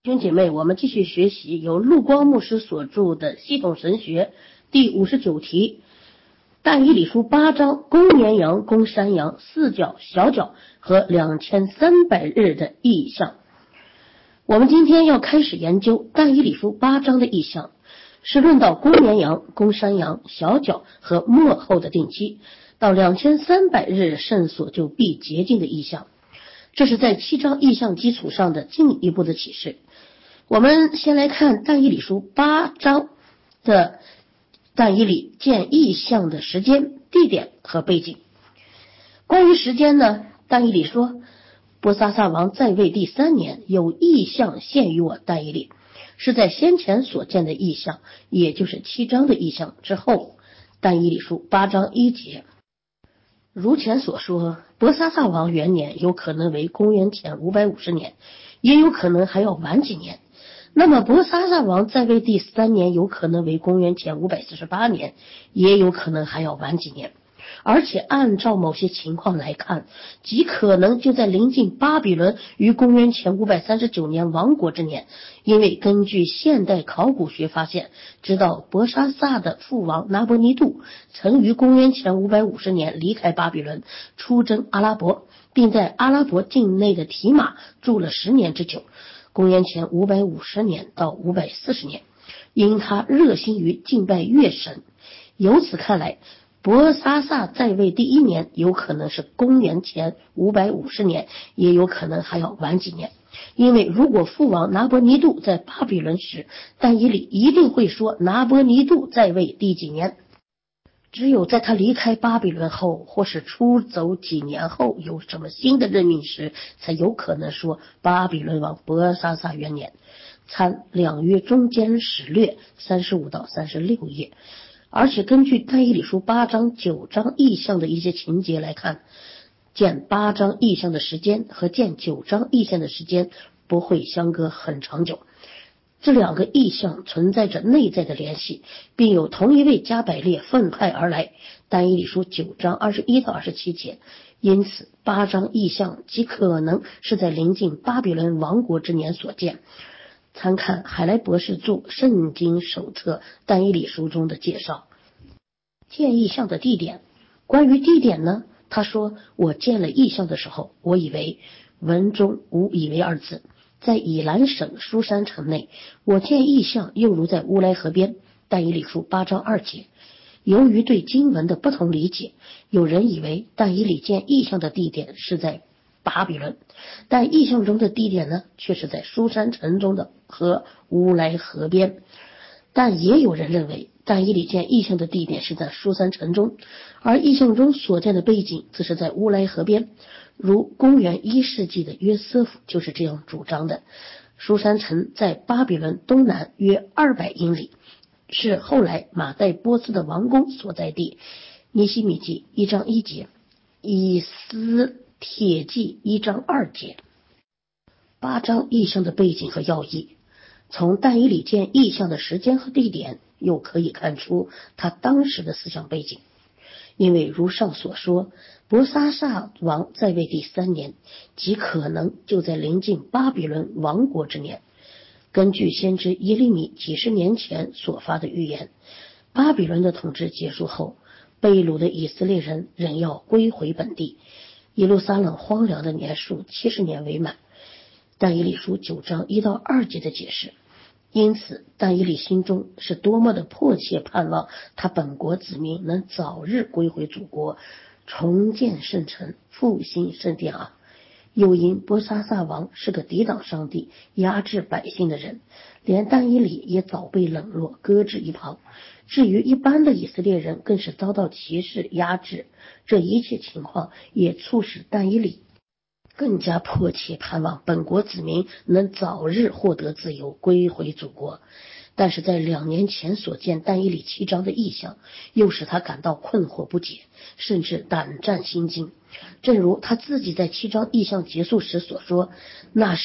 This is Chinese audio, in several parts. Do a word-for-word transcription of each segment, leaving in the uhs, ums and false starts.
弟兄姐妹，我们继续学习由陆光牧师所著的《系统神学》第五十九题，但以理书八章，公绵羊、公山羊、四角、小角和两千三百日的意象。我们今天要开始研究但以理书八章的意象，是论到公绵羊、公山羊、小角和末后的定期，到两千三百日圣所就必洁净的意象。这是在七章意象基础上的进一步的启示。我们先来看但以理书八章的但以理见异象的时间、地点和背景。关于时间呢，但以理说，伯沙撒王在位第三年，有异象现于我但以理，是在先前所见的异象，也就是七章的异象之后。但以理书八章一节，如前所说，伯沙撒王元年有可能为公元前五百五十年，也有可能还要晚几年。那么伯沙撒王在位第三年有可能为公元前五百四十八年，也有可能还要晚几年。而且按照某些情况来看，极可能就在临近巴比伦于公元前五百三十九年亡国之年，因为根据现代考古学发现，知道伯沙撒的父王拿伯尼度曾于公元前五百五十年离开巴比伦，出征阿拉伯，并在阿拉伯境内的提马住了十年之久，公元前五百五十年到五百四十年，因他热心于敬拜月神。由此看来，伯沙撒在位第一年有可能是公元前五百五十年，也有可能还要晚几年。因为如果父王拿伯尼度在巴比伦时，但以理一定会说拿伯尼度在位第几年。只有在他离开巴比伦后，或是出走几年后有什么新的任命时，才有可能说巴比伦王伯沙撒元年。参两约中间史略三十五到三十六页。而且根据但以理书八章九章异象的一些情节来看，见八章异象的时间和见九章异象的时间不会相隔很长久，这两个异象存在着内在的联系，并有同一位加百列分派而来。但以理书九章二十一到二十七节，因此八章异象极可能是在临近巴比伦亡国之年所见。参看海莱博士著《圣经手册》但以理书中的介绍。见异象的地点，关于地点呢，他说，我见了异象的时候，我以为，文中无以为二字，在以兰省书珊城内，我见异象又如在乌来河边。但以理书八章二节。由于对经文的不同理解，有人以为但以理见异象的地点是在巴比伦，但异象中的地点呢，却是在书珊城中的和乌来河边。但也有人认为但以理见异象的地点是在书珊城中，而异象中所见的背景则是在乌来河边，如公元一世纪的约瑟夫就是这样主张的。书珊城在巴比伦东南约二百英里，是后来马代波斯的王宫所在地。尼希米记一章一节，以斯帖记一章二节。八章异象的背景和要义，从但以理见异象的时间和地点，又可以看出他当时的思想背景。因为如上所说，伯沙撒王在位第三年，极可能就在临近巴比伦亡国之年。根据先知耶利米几十年前所发的预言，巴比伦的统治结束后，被掳的以色列人仍要归回本地，耶路撒冷荒凉的年数七十年为满。但以理书九章一到二节的解释。因此但以理心中是多么的迫切盼望他本国子民能早日归回祖国，重建圣城，复兴圣殿啊！又因伯沙撒王是个抵挡上帝、压制百姓的人，连但以理也早被冷落，搁置一旁。至于一般的以色列人，更是遭到歧视、压制。这一切情况也促使但以理更加迫切盼望本国子民能早日获得自由，归回祖国。但是在两年前所见但以理七章的异象，又使他感到困惑不解，甚至胆战心惊。正如他自己在七章异象结束时所说，那是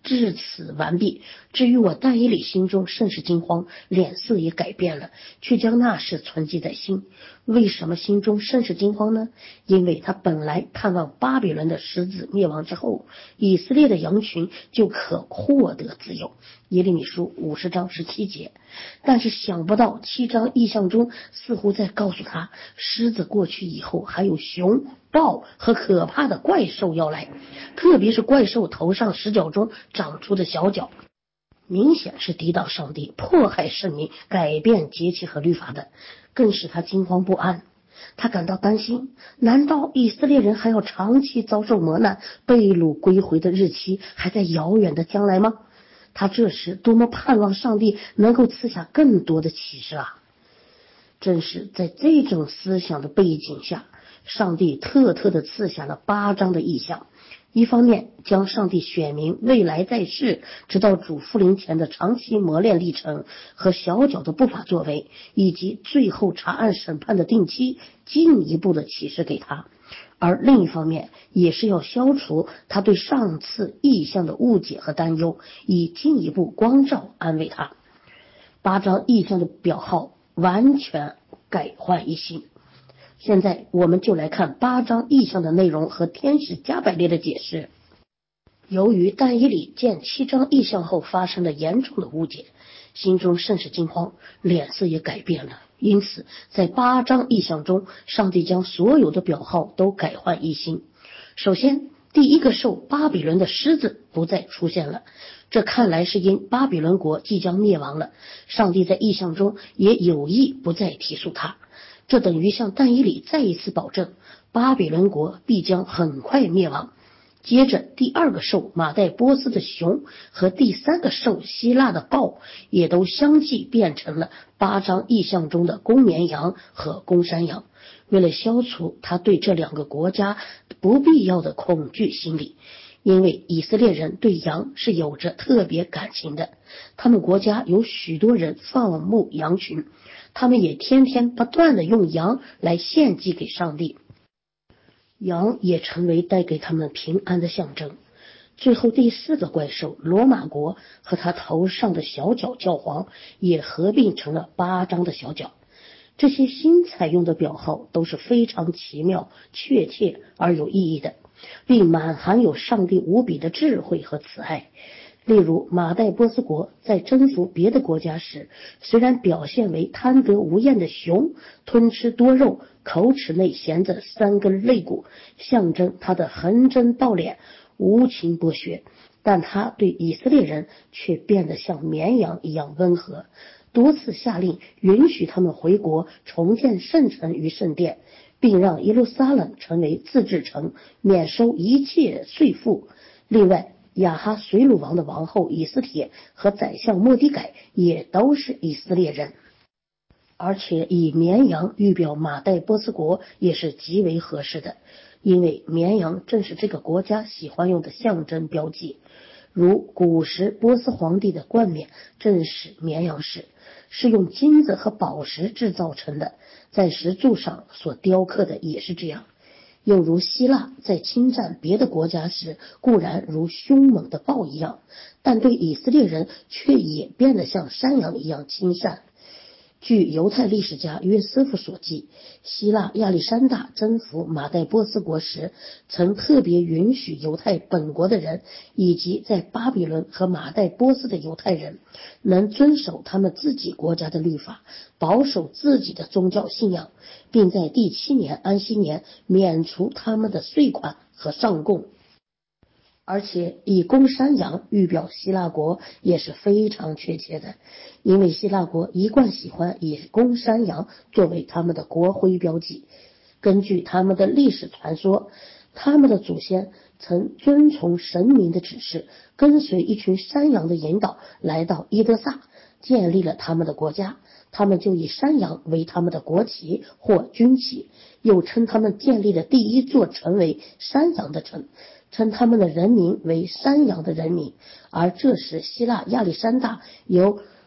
至此完毕。至于我但以理心中甚是惊慌，脸色也改变了，却将那事存记在心。为什么心中甚是惊慌呢？因为他本来盼望巴比伦的狮子灭亡之后，以色列的羊群就可获得自由。耶利米书五十章十七节。但是想不到七章异象中似乎在告诉他，狮子过去以后还有熊、豹和可怕的怪兽要来，特别是怪兽头上十角中长出的小角，明显是抵挡上帝、迫害圣民、改变节期和律法的，更使他惊慌不安。他感到担心，难道以色列人还要长期遭受磨难，被掳归回的日期还在遥远的将来吗？他这时多么盼望上帝能够赐下更多的启示啊！正是在这种思想的背景下，上帝特特的赐下了八章的异象。一方面将上帝选民未来在世直到主复临前的长期磨练历程和小角的不法作为，以及最后查案审判的定期进一步的启示给他，而另一方面也是要消除他对上次异象的误解和担忧，以进一步光照安慰他。八章异象的表号完全改换一新。现在我们就来看八章异象的内容和天使加百列的解释。由于但以理见七章异象后发生了严重的误解，心中甚是惊慌，脸色也改变了。因此在八章异象中，上帝将所有的表号都改换一新。首先，第一个兽巴比伦的狮子不再出现了，这看来是因巴比伦国即将灭亡了，上帝在异象中也有意不再提述它。这等于向但以理再一次保证，巴比伦国必将很快灭亡。接着，第二个兽马代波斯的熊和第三个兽希腊的豹也都相继变成了八章异象中的公绵羊和公山羊。为了消除他对这两个国家不必要的恐惧心理，因为以色列人对羊是有着特别感情的，他们国家有许多人放牧羊群，他们也天天不断的用羊来献祭给上帝，羊也成为带给他们平安的象征。最后第四个怪兽罗马国和他头上的小角教皇也合并成了八章的小角。这些新采用的表号都是非常奇妙、确切而有意义的，并满含有上帝无比的智慧和慈爱。例如马代波斯国在征服别的国家时，虽然表现为贪得无厌的熊，吞吃多肉，口齿内衔着三根肋骨，象征他的横征暴敛、无情剥削，但他对以色列人却变得像绵羊一样温和，多次下令允许他们回国重建圣城与圣殿，并让耶路撒冷成为自治城，免收一切税赋。另外，亚哈随鲁王的王后以斯帖和宰相末底改也都是以色列人，而且以绵羊预表马代波斯国也是极为合适的，因为绵羊正是这个国家喜欢用的象征标记，如古时波斯皇帝的冠冕正是绵羊饰，是用金子和宝石制造成的，在石柱上所雕刻的也是这样。又如希腊在侵占别的国家时，固然如凶猛的豹一样，但对以色列人却也变得像山羊一样亲善。据犹太历史家约瑟夫所记，希腊亚历山大征服马代波斯国时，曾特别允许犹太本国的人以及在巴比伦和马代波斯的犹太人能遵守他们自己国家的律法，保守自己的宗教信仰，并在第七年安息年免除他们的税款和上贡。而且以公山羊预表希腊国也是非常确切的，因为希腊国一贯喜欢以公山羊作为他们的国徽标记。根据他们的历史传说，他们的祖先曾遵从神明的指示，跟随一群山羊的引导来到伊德萨，建立了他们的国家，他们就以山羊为他们的国旗或军旗，又称他们建立的第一座城为山羊的城，称他们的人民为山羊的人民。而这时希腊亚历山大由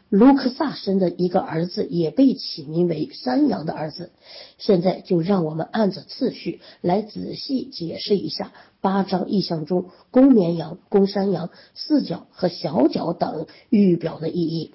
卢克萨生的一个儿子也被起名为山羊的儿子。现在就让我们按着次序来仔细解释一下八章意象中公绵羊、公山羊、四角和小角等预表的意义。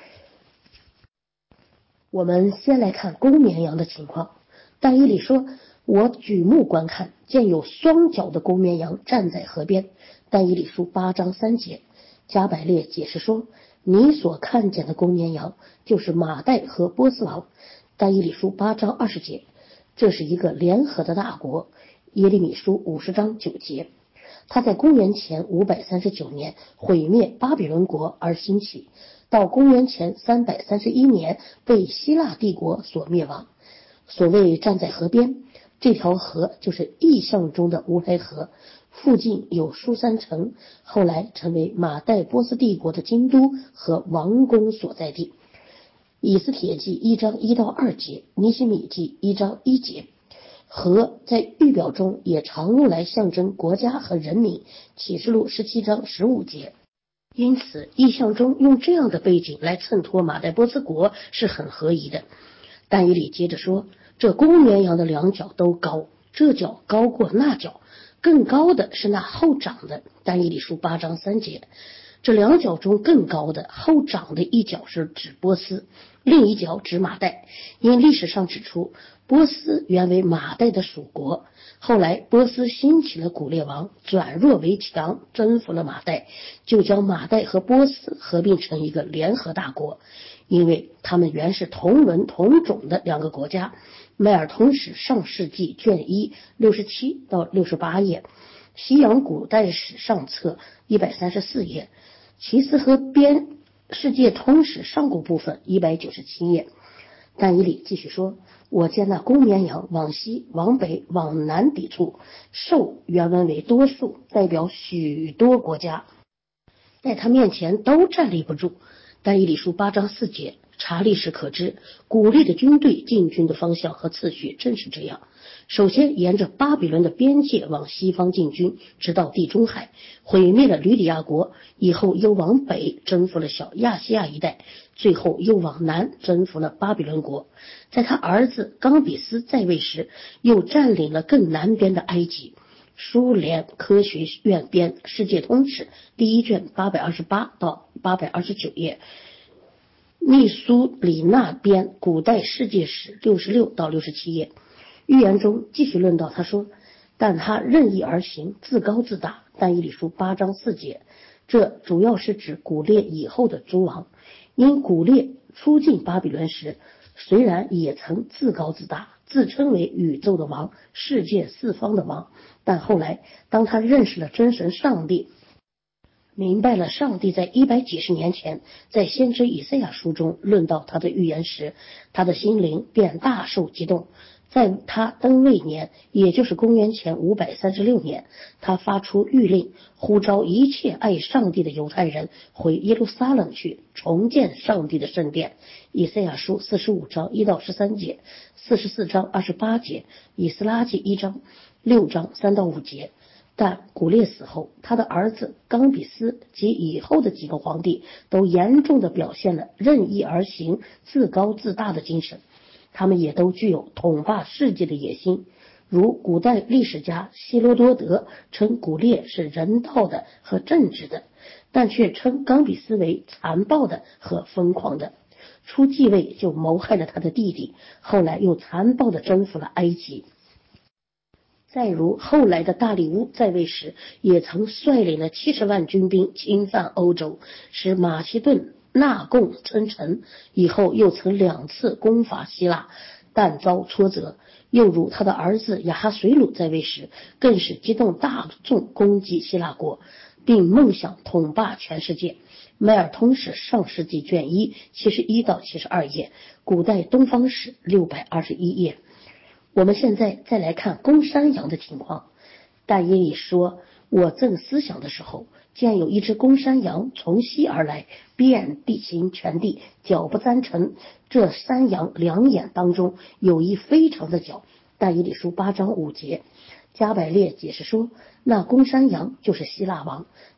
我们先来看公绵羊的情况。但以理说，我举目观看，见有双脚的公绵羊站在河边。但以理书八章三节。加百列解释说，你所看见的公绵羊就是马代和波斯王。但以理书八章二十节，这是一个联合的大国。耶利米书五十章九节，他在公元前五百三十九年毁灭巴比伦国而兴起，到公元前三百三十一年被希腊帝国所灭亡。所谓站在河边，这条河就是意象中的乌来河，附近有书珊城，后来成为马代波斯帝国的京都和王宫所在地。以斯帖记一章一到二节，尼希米记一章一节。河在预表中也常用来象征国家和人民，启示录十七章十五节。因此意象中用这样的背景来衬托马代波斯国是很合宜的。但以理接着说，这公绵羊的两脚都高，这脚高过那脚，更高的是那后长的。但以理书八章三节，这两脚中更高的后长的一脚是指波斯，另一脚指马代。因历史上指出，波斯原为马代的属国，后来波斯兴起了古列王，转弱为强，征服了马代，就将马代和波斯合并成一个联合大国。因为他们原是同文同种的两个国家。迈尔通史上世纪卷一六十七到六十八页，西洋古代史上册一百三十四页，齐斯河边世界通史上古部分一百九十七页。但以理继续说，我见那公绵羊往西、往北、往南抵触，兽原文为多数，代表许多国家，在他面前都站立不住。但以理书八章四节，查历史可知，古列的军队进军的方向和次序正是这样：首先沿着巴比伦的边界往西方进军，直到地中海，毁灭了吕底亚国，以后又往北征服了小亚细亚一带，最后又往南征服了巴比伦国。在他儿子冈比斯在位时，又占领了更南边的埃及。苏联科学院编世界通史第一卷八百二十八到八百二十九页，密苏里纳编古代世界史六十六到六十七页。预言中继续论到，他说，但他任意而行，自高自大。但以理书八章四节，这主要是指古列以后的诸王。因古列出进巴比伦时，虽然也曾自高自大，自称为宇宙的王，世界四方的王，但后来当他认识了真神上帝，明白了上帝在一百几十年前在先知以赛亚书中论到他的预言时，他的心灵便大受激动。在他登位年，也就是公元前五百三十六年，他发出谕令，呼召一切爱上帝的犹太人回耶路撒冷去，重建上帝的圣殿。以赛亚书四十五章一到十三节，四十四章二十八节，以斯拉记一章六章三到五节。但古列死后，他的儿子冈比斯及以后的几个皇帝都严重的表现了任意而行、自高自大的精神，他们也都具有统霸世界的野心。如古代历史家希罗多德称古列是人道的和正直的，但却称冈比斯为残暴的和疯狂的。初继位就谋害了他的弟弟，后来又残暴地征服了埃及。再如后来的大利乌在位时，也曾率领了七十万军兵侵犯欧洲，使马其顿纳贡称臣，以后又曾两次攻伐希腊，但遭挫折。又如他的儿子亚哈水鲁在位时，更是激动大众攻击希腊国，并梦想统霸全世界。迈尔通史上世纪卷一七十一到七十二页，古代东方史六百二十一页。我们现在再来看公山羊的情况。但以理说，我正思想的时候，见有一只公山羊从西而来，遍地行全地，脚不沾尘。这山羊两眼当中有一非常的角。但以理书八章五节，加百列解释说，那公山羊就是希腊王，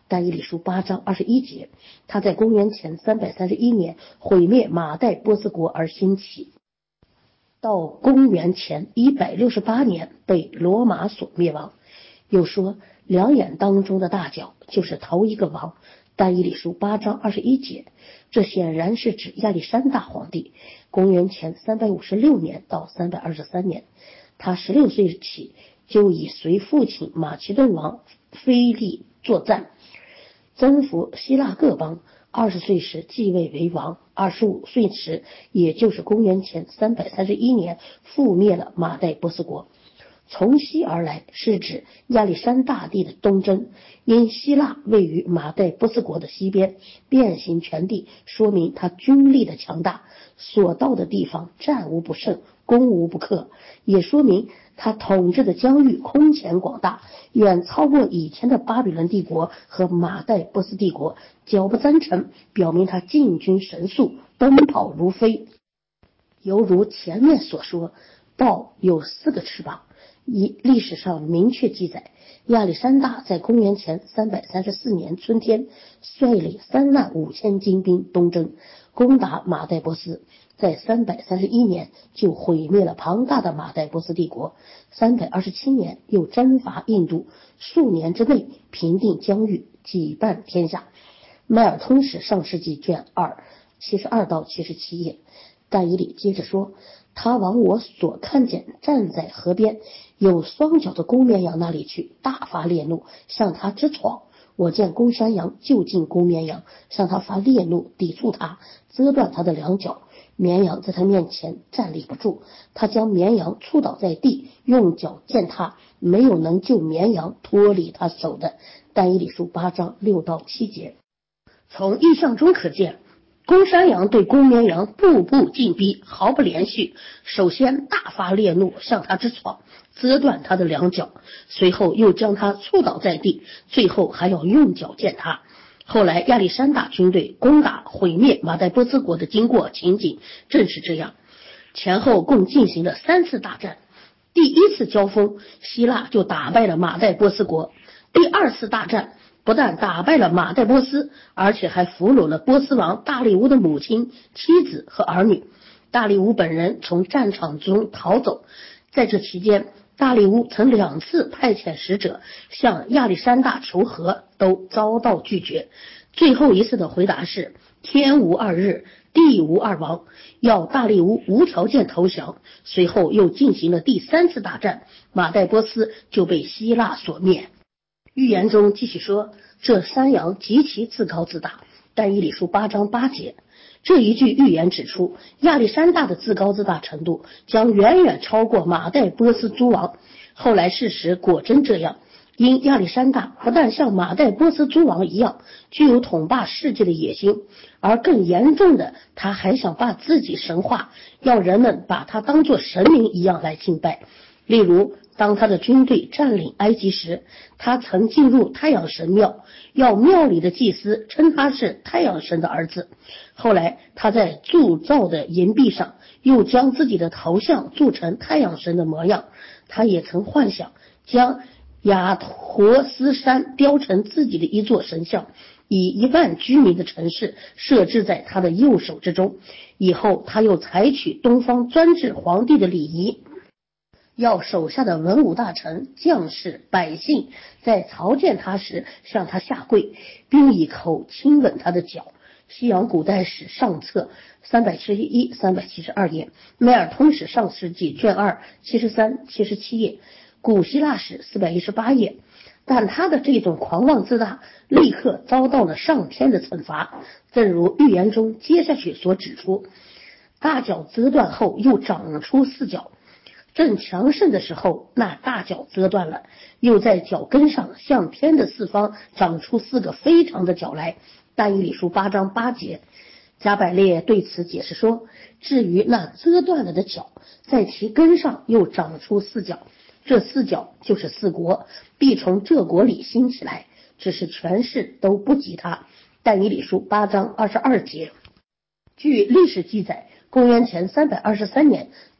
但以理书八章二十一节，他在公元前三百三十一年毁灭马代波斯国而兴起，到公元前一百六十八年被罗马所灭亡。又说两眼当中的大角就是头一个王，但以理书八章二十一节，这显然是指亚历山大皇帝，公元前三百五十六年到三百二十三年。他十六岁起就以随父亲马其顿王腓力作战，征服希腊各邦。二十岁时继位为王，二十五岁时，也就是公元前三百三十一年，覆灭了马代波斯国。从西而来是指亚历山大帝的东征，因希腊位于马代波斯国的西边，遍行全地，说明他军力的强大，所到的地方战无不胜，攻无不克，也说明他统治的疆域空前广大，远超过以前的巴比伦帝国和马代波斯帝国，脚不沾尘，表明他进军神速，奔跑如飞。犹如前面所说，豹有四个翅膀，以历史上明确记载，亚历山大在公元前三百三十四年春天率领三万五千精兵东征，攻打马代波斯，在三百三十一年就毁灭了庞大的马代波斯帝国，三百二十七年又征伐印度，数年之内平定疆域，几半天下。迈尔通史上世纪卷二七十二到七十七页。但以理接着说，他往我所看见站在河边有双脚的公绵羊那里去，大发烈怒，向他直闯。我见公山羊就近公绵羊，向他发烈怒，抵触他，折断他的两脚。绵羊在他面前站立不住，他将绵羊触倒在地，用脚践踏，没有能救绵羊脱离他手的。但以理书八章六到七节。从意象中可见，公山羊对公绵羊步步进逼，毫不连续。首先大发烈怒，向他直闯，折断他的两脚，随后又将他触倒在地，最后还要用脚践踏。后来亚历山大军队攻打毁灭马代波斯国的经过情景正是这样，前后共进行了三次大战。第一次交锋，希腊就打败了马代波斯国。第二次大战不但打败了马代波斯，而且还俘虏了波斯王大利乌的母亲、妻子和儿女。大利乌本人从战场中逃走，在这期间，大利乌曾两次派遣使者向亚历山大求和，都遭到拒绝。最后一次的回答是天无二日，地无二王，要大利乌无条件投降。随后又进行了第三次大战，马代波斯就被希腊所灭。预言中继续说，这山羊极其自高自大。但以理书八章八节，这一句预言指出，亚历山大的自高自大程度将远远超过马代波斯诸王。后来事实果真这样，因亚历山大不但像马代波斯诸王一样具有统霸世界的野心，而更严重的，他还想把自己神化，要人们把他当作神明一样来敬拜。例如，当他的军队占领埃及时，他曾进入太阳神庙，要庙里的祭司称他是太阳神的儿子。后来他在铸造的银币上又将自己的头像铸成太阳神的模样。他也曾幻想将亚陀斯山雕成自己的一座神像，以一万居民的城市设置在他的右手之中。以后他又采取东方专制皇帝的礼仪，要手下的文武大臣、将士、百姓在朝见他时向他下跪，并以口亲吻他的脚。西洋古代史上册三百七十一、三百七十二页，迈尔通史上世纪卷二七十三、七十七页，古希腊史四百一十八页。但他的这种狂妄自大立刻遭到了上天的惩罚，正如预言中接下去所指出，大脚折断后又长出四脚。正强盛的时候，那大脚折断了，又在脚跟上向天的四方长出四个非常的脚来。但以理书八章八节，加百列对此解释说，至于那折断了的脚，在其根上又长出四角，这四角就是四国，必从这国里兴起来，只是权势都不及他。但以理书八章二十二节，据历史记载，公元前三百二十三年，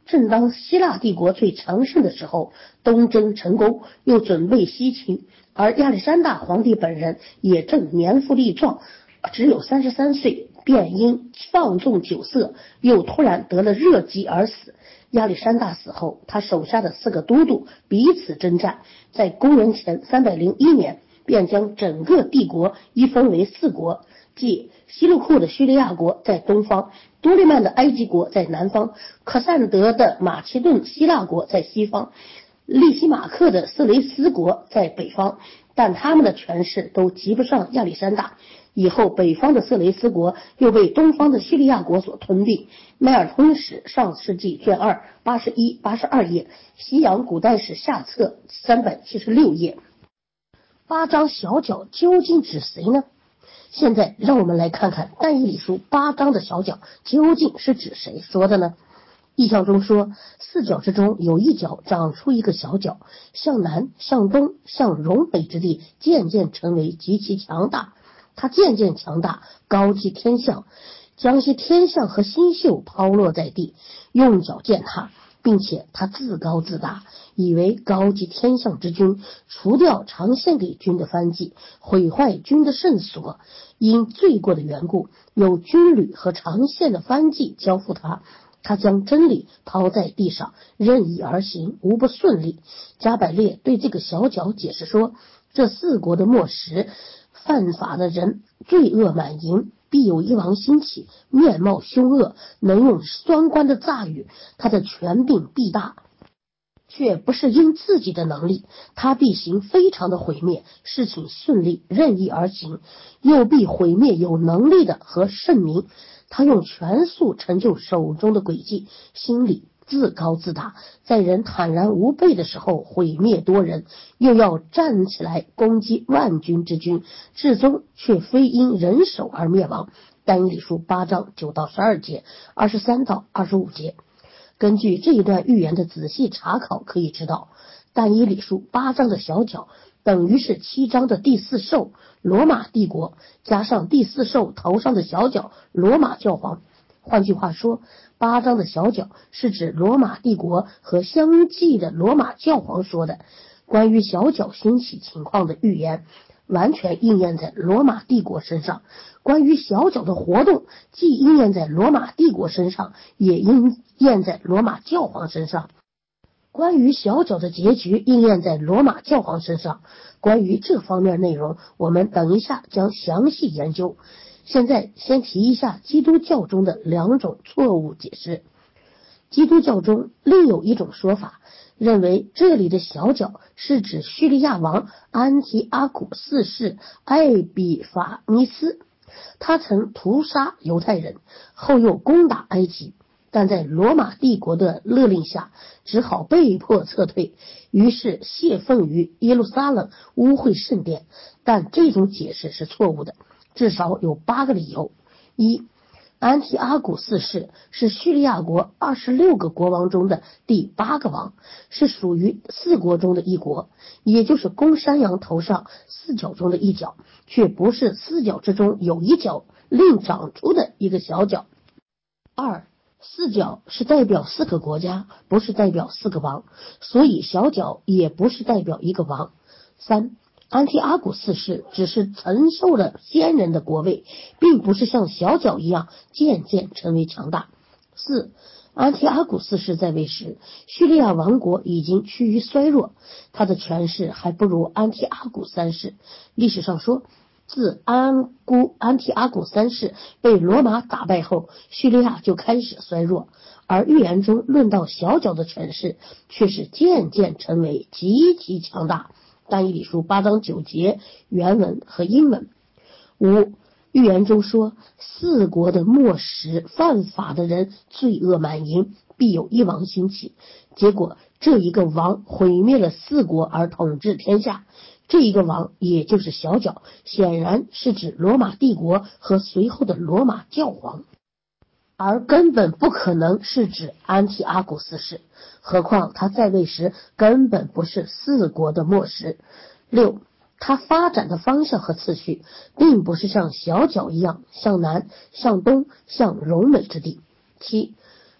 正当希腊帝国最强盛的时候，东征成功，又准备西侵，而亚历山大皇帝本人也正年富力壮，只有三十三岁，便因放纵酒色，又突然得了热疾而死。亚历山大死后，他手下的四个都督彼此征战，在公元前三百零一年，便将整个帝国一分为四国，即西路库的叙利亚国在东方，多利曼的埃及国在南方，克散德的马其顿希腊国在西方，利西马克的色雷斯国在北方，但他们的权势都及不上亚历山大。以后北方的色雷斯国又被东方的叙利亚国所吞并。迈尔通史上世纪卷二八十一、八十二页，西洋古代史下册三百七十六页。八张小角究竟指谁呢？现在让我们来看看但以理书八章的小角究竟是指谁说的呢？意象中说，四角之中有一角长出一个小角，向南、向东、向荣北之地渐渐成为极其强大。他渐渐强大，高居天象，将些天象和星宿抛落在地，用脚践踏，并且他自高自大，以为高居天象之君，除掉常献给君的藩祭，毁坏君的圣所。因罪过的缘故，有军旅和常献的藩祭交付他，他将真理抛在地上，任意而行，无不顺利。加百列对这个小角解释说，这四国的末时，犯法的人罪恶满盈，必有一王兴起，面貌凶恶，能用双关的诈语，他的权柄必大，却不是因自己的能力，他必行非常的毁灭，事情顺利，任意而行，又必毁灭有能力的和圣民。他用权术成就手中的诡计，心里自高自大，在人坦然无备的时候毁灭多人，又要站起来攻击万军之君，至终却非因人手而灭亡。但以理书八章九到十二节，二十三到二十五节。根据这一段预言的仔细查考，可以知道，但以理书八章的小角等于是七章的第四兽罗马帝国，加上第四兽头上的小角罗马教皇。换句话说，八章的小角是指罗马帝国和相继的罗马教皇说的。关于小角兴起情况的预言完全应验在罗马帝国身上，关于小角的活动既应验在罗马帝国身上，也应验在罗马教皇身上。关于小角的结局应验在罗马教皇身上，关于这方面内容我们等一下将详细研究。现在先提一下基督教中的两种错误解释。基督教中另有一种说法，认为这里的小角是指叙利亚王安提阿古四世艾比法尼斯，他曾屠杀犹太人，后又攻打埃及，但在罗马帝国的勒令下只好被迫撤退，于是泄愤于耶路撒冷污秽圣殿。但这种解释是错误的，至少有八个理由。一，安提阿古四世是叙利亚国二十六个国王中的第八个王，是属于四国中的一国，也就是公山羊头上四角中的一角，却不是四角之中有一角另长出的一个小角。二，四角是代表四个国家，不是代表四个王，所以小角也不是代表一个王。三，安提阿古四世只是承受了先人的国位，并不是像小角一样渐渐成为强大。四，安提阿古四世在位时，叙利亚王国已经趋于衰弱，他的权势还不如安提阿古三世。历史上说，自安姑安提阿古三世被罗马打败后，叙利亚就开始衰弱，而预言中论到小角的权势却是渐渐成为极其强大。但以理书八章九节原文和英文。五，预言中说，四国的末时犯法的人罪恶满盈，必有一王兴起。结果这一个王毁灭了四国而统治天下，这一个王也就是小角，显然是指罗马帝国和随后的罗马教皇，而根本不可能是指安提阿古四世，何况他在位时根本不是四国的末时。六，他发展的方向和次序并不是像小角一样向南、向东、向荣美之地。七，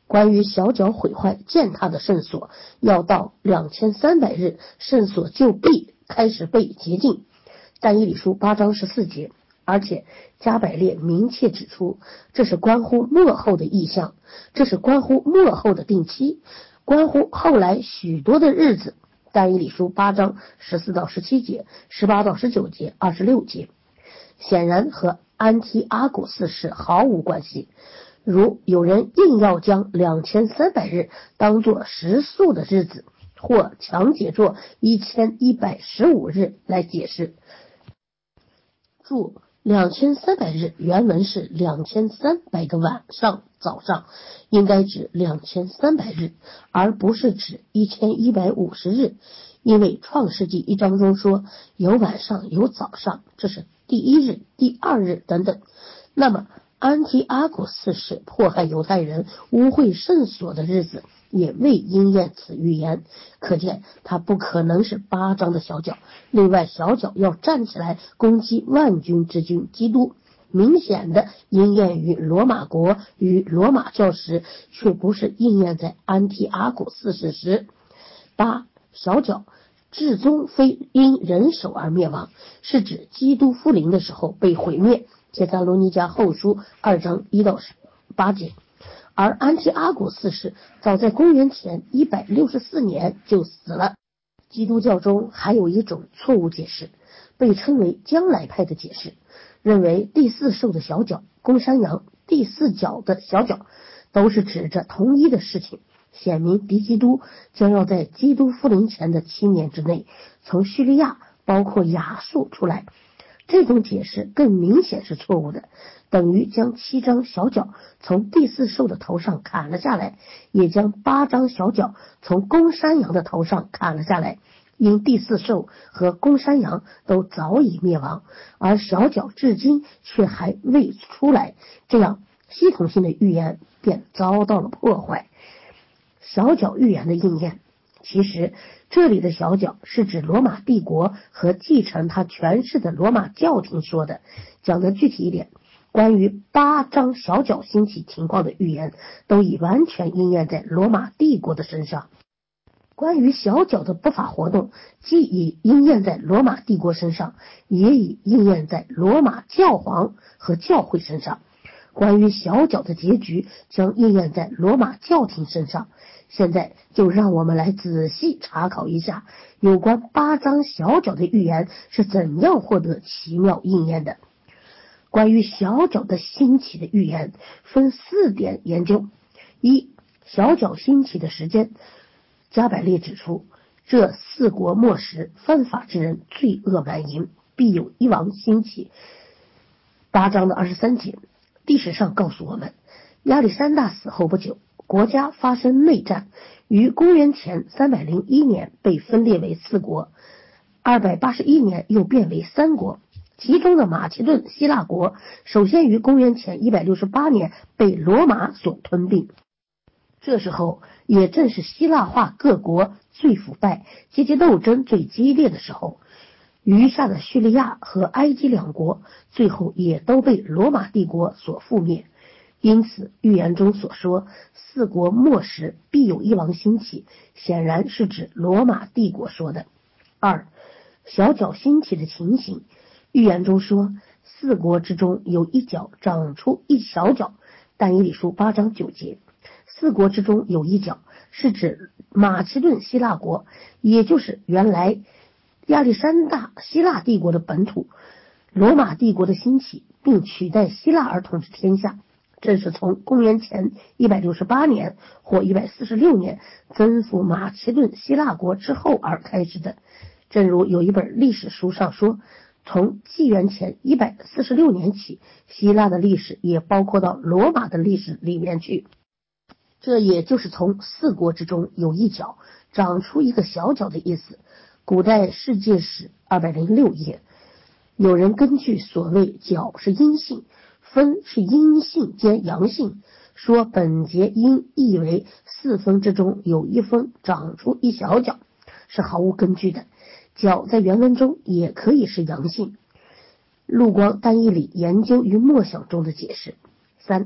关于小脚毁坏践踏的圣所，要到两千三百日，圣所就必开始被洁净。但以理书八章十四节。而且加百列明确指出，这是关乎末后的意象，这是关乎末后的定期，关乎后来许多的日子。但以理书八章十四到十七节、十八到十九节、二十六节，显然和安提阿古四世毫无关系。如有人硬要将两千三百日当作实数的日子，或强解作一千一百十五日来解释。注两千三百日原文是两千三百个晚上早上，应该指两千三百日，而不是指一千一百五十日，因为创世纪一章中说有晚上有早上，这是第一日、第二日等等。那么安提阿古四世迫害犹太人、污秽圣所的日子也未应验此预言，可见他不可能是八章的小角。另外，小角要站起来攻击万军之君基督，明显的应验于罗马国与罗马教时，却不是应验在安提阿古四世时。八小角至终非因人手而灭亡，是指基督复临的时候被毁灭。帖撒罗尼迦后书二章一到八节。而安提阿古四世早在公元前一百六十四年就死了。基督教中还有一种错误解释，被称为将来派的解释，认为第四兽的小角、公山羊、第四角的小角都是指着同一的事情，显明敌基督将要在基督复临前的七年之内从叙利亚包括亚述出来。这种解释更明显是错误的，等于将七张小角从第四兽的头上砍了下来，也将八张小角从公山羊的头上砍了下来。因第四兽和公山羊都早已灭亡，而小角至今却还未出来，这样系统性的预言便遭到了破坏。小角预言的应验，其实这里的小角是指罗马帝国和继承他权势的罗马教廷说的。讲得具体一点，关于八张小角兴起情况的预言都已完全应验在罗马帝国的身上。关于小角的不法活动，既已应验在罗马帝国身上，也已应验在罗马教皇和教会身上。关于小角的结局将应验在罗马教廷身上。现在就让我们来仔细查考一下有关八张小角的预言是怎样获得奇妙应验的。关于小角的兴起的预言分四点研究。一、小角兴起的时间。加百列指出，这四国末时，犯法之人罪恶满盈，必有一王兴起。八章的二十三节。历史上告诉我们，亚历山大死后不久，国家发生内战，于公元前三百零一年被分裂为四国，二百八十一年又变为三国。其中的马其顿希腊国首先于公元前一百六十八年被罗马所吞并，这时候也正是希腊化各国最腐败、阶级斗争最激烈的时候。余下的叙利亚和埃及两国最后也都被罗马帝国所覆灭。因此预言中所说四国末时必有一王兴起，显然是指罗马帝国说的。二、小角兴起的情形。预言中说四国之中有一角长出一小角，但以理书八章九节。四国之中有一角是指马其顿希腊国，也就是原来亚历山大希腊帝国的本土。罗马帝国的兴起并取代希腊而统治天下，正是从公元前一百六十八年或一百四十六年征服马其顿希腊国之后而开始的。正如有一本历史书上说，从纪元前一百四十六年起，希腊的历史也包括到罗马的历史里面去。这也就是从四国之中有一角长出一个小角的意思。古代世界史二百零六页，有人根据所谓角是阴性，分是阴性兼阳性，说本节应译为四分之中有一分长出一小角，是毫无根据的。角在原文中也可以是阳性。陆光单义理研究与默想中的解释。三、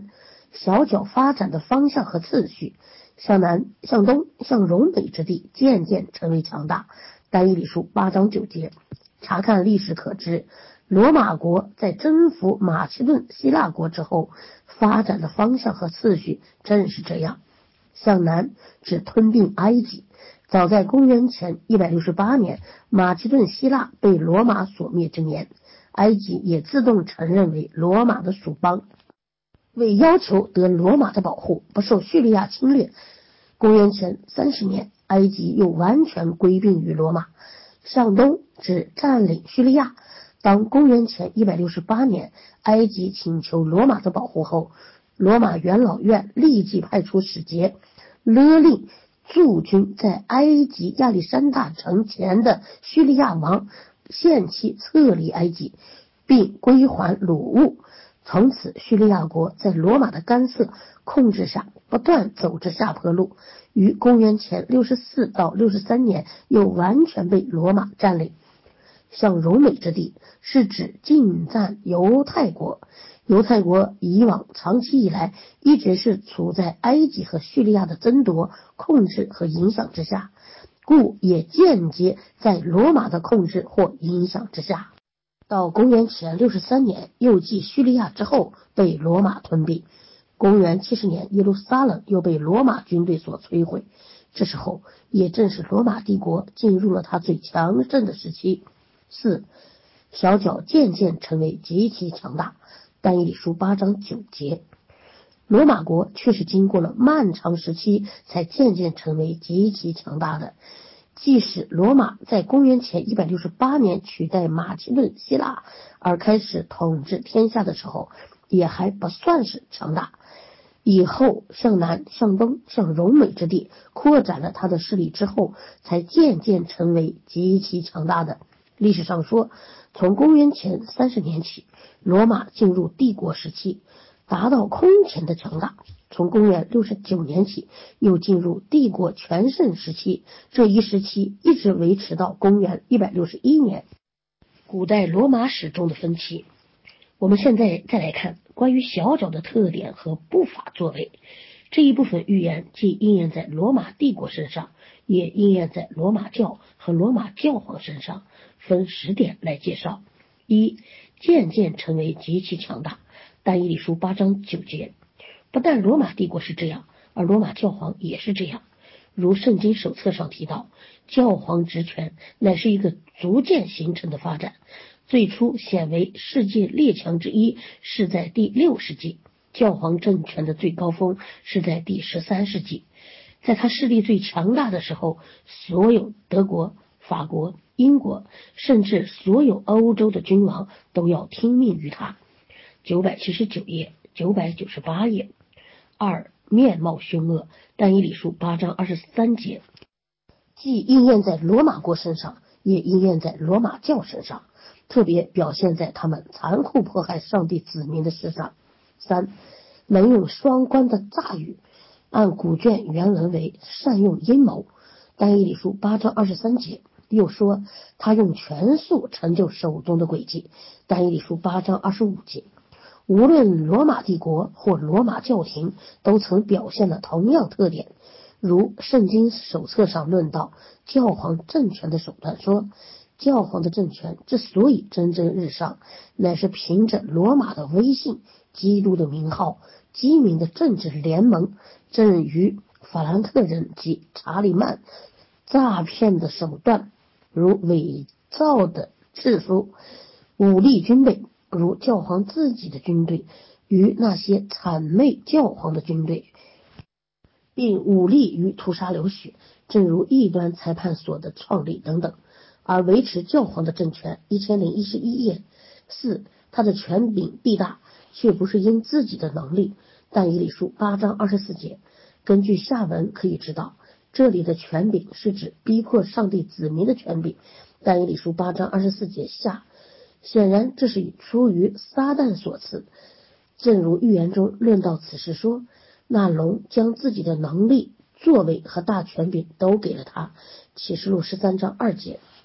小角发展的方向和次序，向南、向东、向荣美之地渐渐成为强大。单一理书八章九节。查看历史可知，罗马国在征服马其顿希腊国之后，发展的方向和次序正是这样。向南指吞并埃及，早在公元前一百六十八年，马其顿希腊被罗马所灭之年，埃及也自动承认为罗马的属邦。为要求得罗马的保护，不受叙利亚侵略，公元前三十年，埃及又完全归并于罗马。向东指占领叙利亚。当公元前一百六十八年，埃及请求罗马的保护后，罗马元老院立即派出使节，勒令驻军在埃及亚历山大城前的叙利亚王限期撤离埃及，并归还掳物。从此，叙利亚国在罗马的干涉控制下，不断走着下坡路，于公元前六十四到六十三年又完全被罗马占领。向荣美之地是指近占犹太国，犹太国以往长期以来一直是处在埃及和叙利亚的争夺、控制和影响之下，故也间接在罗马的控制或影响之下。到公元前六十三年，又继叙利亚之后被罗马吞并。公元七十年，耶路撒冷又被罗马军队所摧毁。这时候也正是罗马帝国进入了它最强盛的时期。四、小角渐渐成为极其强大。但以理书八章九节。罗马国却是经过了漫长时期才渐渐成为极其强大的。即使罗马在公元前一百六十八年取代马其顿希腊而开始统治天下的时候，也还不算是强大。以后向南、向东、向荣美之地扩展了他的势力之后，才渐渐成为极其强大的。历史上说，从公元前三十年起，罗马进入帝国时期，达到空前的强大。从公元六十九年起，又进入帝国全盛时期，这一时期一直维持到公元一百六十一年。古代罗马史中的分歧。我们现在再来看关于小角的特点和不法作为。这一部分预言既应验在罗马帝国身上，也应验在罗马教和罗马教皇身上，分十点来介绍。一、渐渐成为极其强大。但以理书八章九节。不但罗马帝国是这样，而罗马教皇也是这样。如圣经手册上提到，教皇职权乃是一个逐渐形成的发展，最初显为世界列强之一是在第六世纪，教皇政权的最高峰是在第十三世纪。在他势力最强大的时候，所有德国、法国、英国，甚至所有欧洲的君王都要听命于他。九百七十九页、九百九十八页。二、面貌凶恶。但以理书八章二十三节。既应验在罗马国身上，也应验在罗马教身上，特别表现在他们残酷迫害上帝子民的事上。三、能用双关的诈语，按古卷原文为善用阴谋。但以理书八章二十三节又说他用权术成就手中的诡计。但以理书八章二十五节。无论罗马帝国或罗马教廷都曾表现了同样特点，如圣经手册上论到教皇政权的手段说，教皇的政权之所以蒸蒸日上，乃是凭着罗马的威信、基督的名号、机敏的政治联盟，正与法兰克人及查理曼诈骗的手段，如伪造的制书、武力军备，如教皇自己的军队与那些谄媚教皇的军队，并武力于屠杀流血，正如异端裁判所的创立等等，而维持教皇的政权。一千零一十一页。四、他的权柄必大，却不是因自己的能力。但以理书八章二十四节。根据下文可以知道，这里的权柄是指逼迫上帝子民的权柄。但以理书八章二十四节下。显然这是出于撒旦所赐，正如预言中论到此事说，那龙将自己的能力、作为和大权柄都给了他。启示录十三章二节。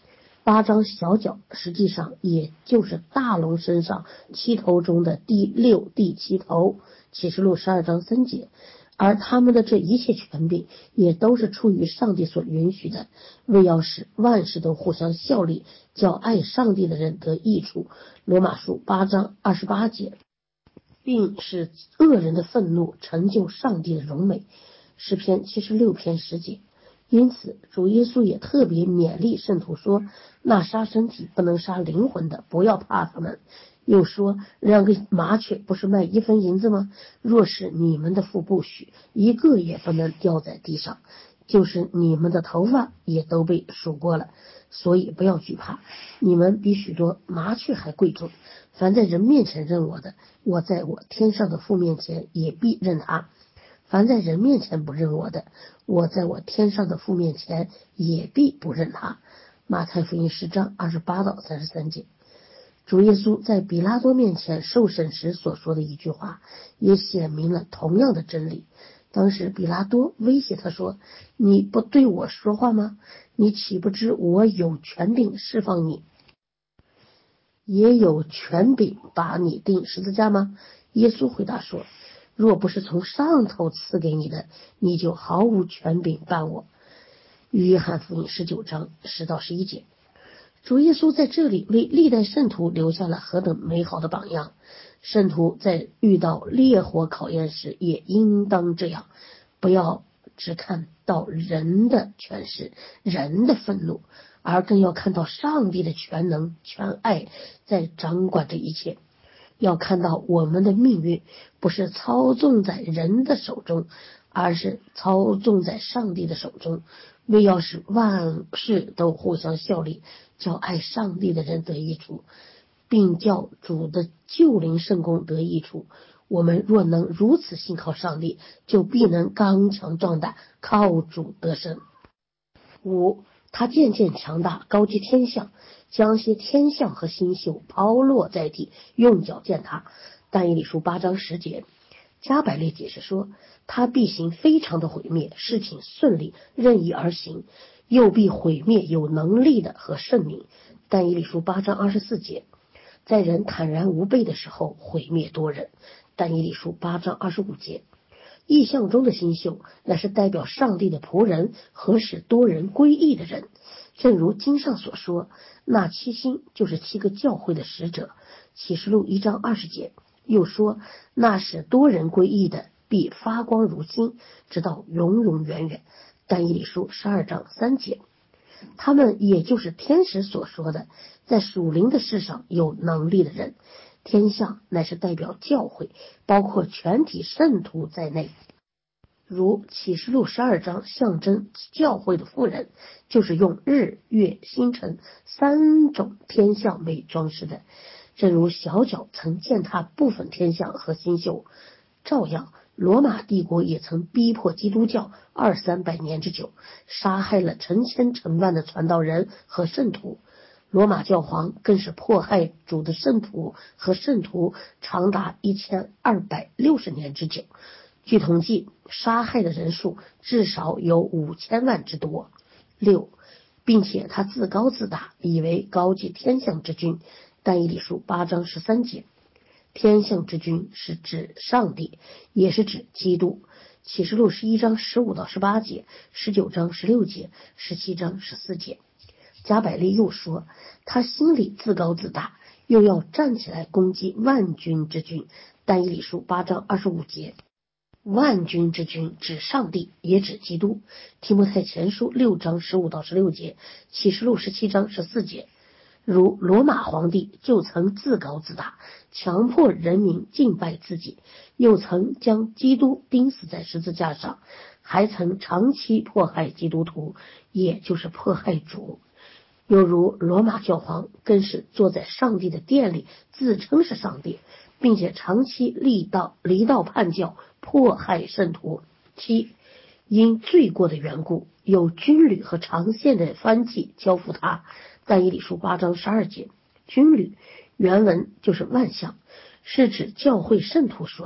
八张小角实际上也就是大龙身上七头中的第六、第七头，启示录十二章三节。而他们的这一切权柄也都是出于上帝所允许的，为要使万事都互相效力，叫爱上帝的人得益处。罗马书八章二十八节，并使恶人的愤怒成就上帝的荣美。诗篇七十六篇十节。因此主耶稣也特别勉励圣徒说，那杀身体不能杀灵魂的，不要怕他们。又说，两个麻雀不是卖一分银子吗？若是你们的父不许，一个也不能掉在地上，就是你们的头发也都被数过了。所以不要惧怕，你们比许多麻雀还贵重。凡在人面前认我的，我在我天上的父面前也必认他。凡在人面前不认我的，我在我天上的父面前也必不认他。马太福音十章二十八到三十三节。主耶稣在比拉多面前受审时所说的一句话，也显明了同样的真理。当时比拉多威胁他说，你不对我说话吗？你岂不知我有权柄释放你，也有权柄把你钉十字架吗？耶稣回答说，若不是从上头赐给你的，你就毫无权柄办我。约翰福音十九章十到十一节。主耶稣在这里为历代圣徒留下了何等美好的榜样。圣徒在遇到烈火考验时也应当这样，不要只看到人的权势、人的愤怒，而更要看到上帝的全能、全爱在掌管这一切。要看到我们的命运不是操纵在人的手中，而是操纵在上帝的手中，为要使万事都互相效力，叫爱上帝的人得益处，并叫主的救灵圣功得益处。我们若能如此信靠上帝，就必能刚强壮胆，靠主得胜。五，他渐渐强大，高居天象，将些天象和星宿抛落在地，用脚践踏。但以理书八章十节。加百列解释说，他必行非常的毁灭，事情顺利，任意而行，又必毁灭有能力的和圣明。但以理书八章二十四节，在人坦然无备的时候毁灭多人。但以理书八章二十五节，异象中的星宿乃是代表上帝的仆人和使多人归义的人。正如经上所说，那七星就是七个教会的使者。启示录一章二十节又说，那使多人归义的必发光如星，直到永永远远。但以理书十二章三节，他们也就是天使所说的在属灵的事上有能力的人。天象乃是代表教会，包括全体圣徒在内。如启示录十二章象征教会的妇人，就是用日月星辰三种天象为装饰的。正如小角曾践踏部分天象和星宿，照样罗马帝国也曾逼迫基督教二三百年之久，杀害了成千成万的传道人和圣徒。罗马教皇更是迫害主的圣徒和圣徒长达一千二百六十年之久，据统计杀害的人数至少有五千万之多。六，并且他自高自大，以为高居天象之君。但以理书八章十三节，天象之君是指上帝，也是指基督。启示录十一章十五到十八节，十九章十六节，十七章十四节。加百列又说，他心里自高自大，又要站起来攻击万军之君。但以理书八章二十五节，万军之君指上帝，也指基督。提摩太前书六章十五到十六节，启示录十七章十四节。如罗马皇帝就曾自高自大，强迫人民敬拜自己，又曾将基督钉死在十字架上，还曾长期迫害基督徒，也就是迫害主。又如罗马教皇更是坐在上帝的殿里，自称是上帝，并且长期离道离道叛教，迫害圣徒。七，因罪过的缘故，有军旅和长线的藩祭交付他。但以理书八章十二节，军旅原文就是万象，是指教会圣徒说的。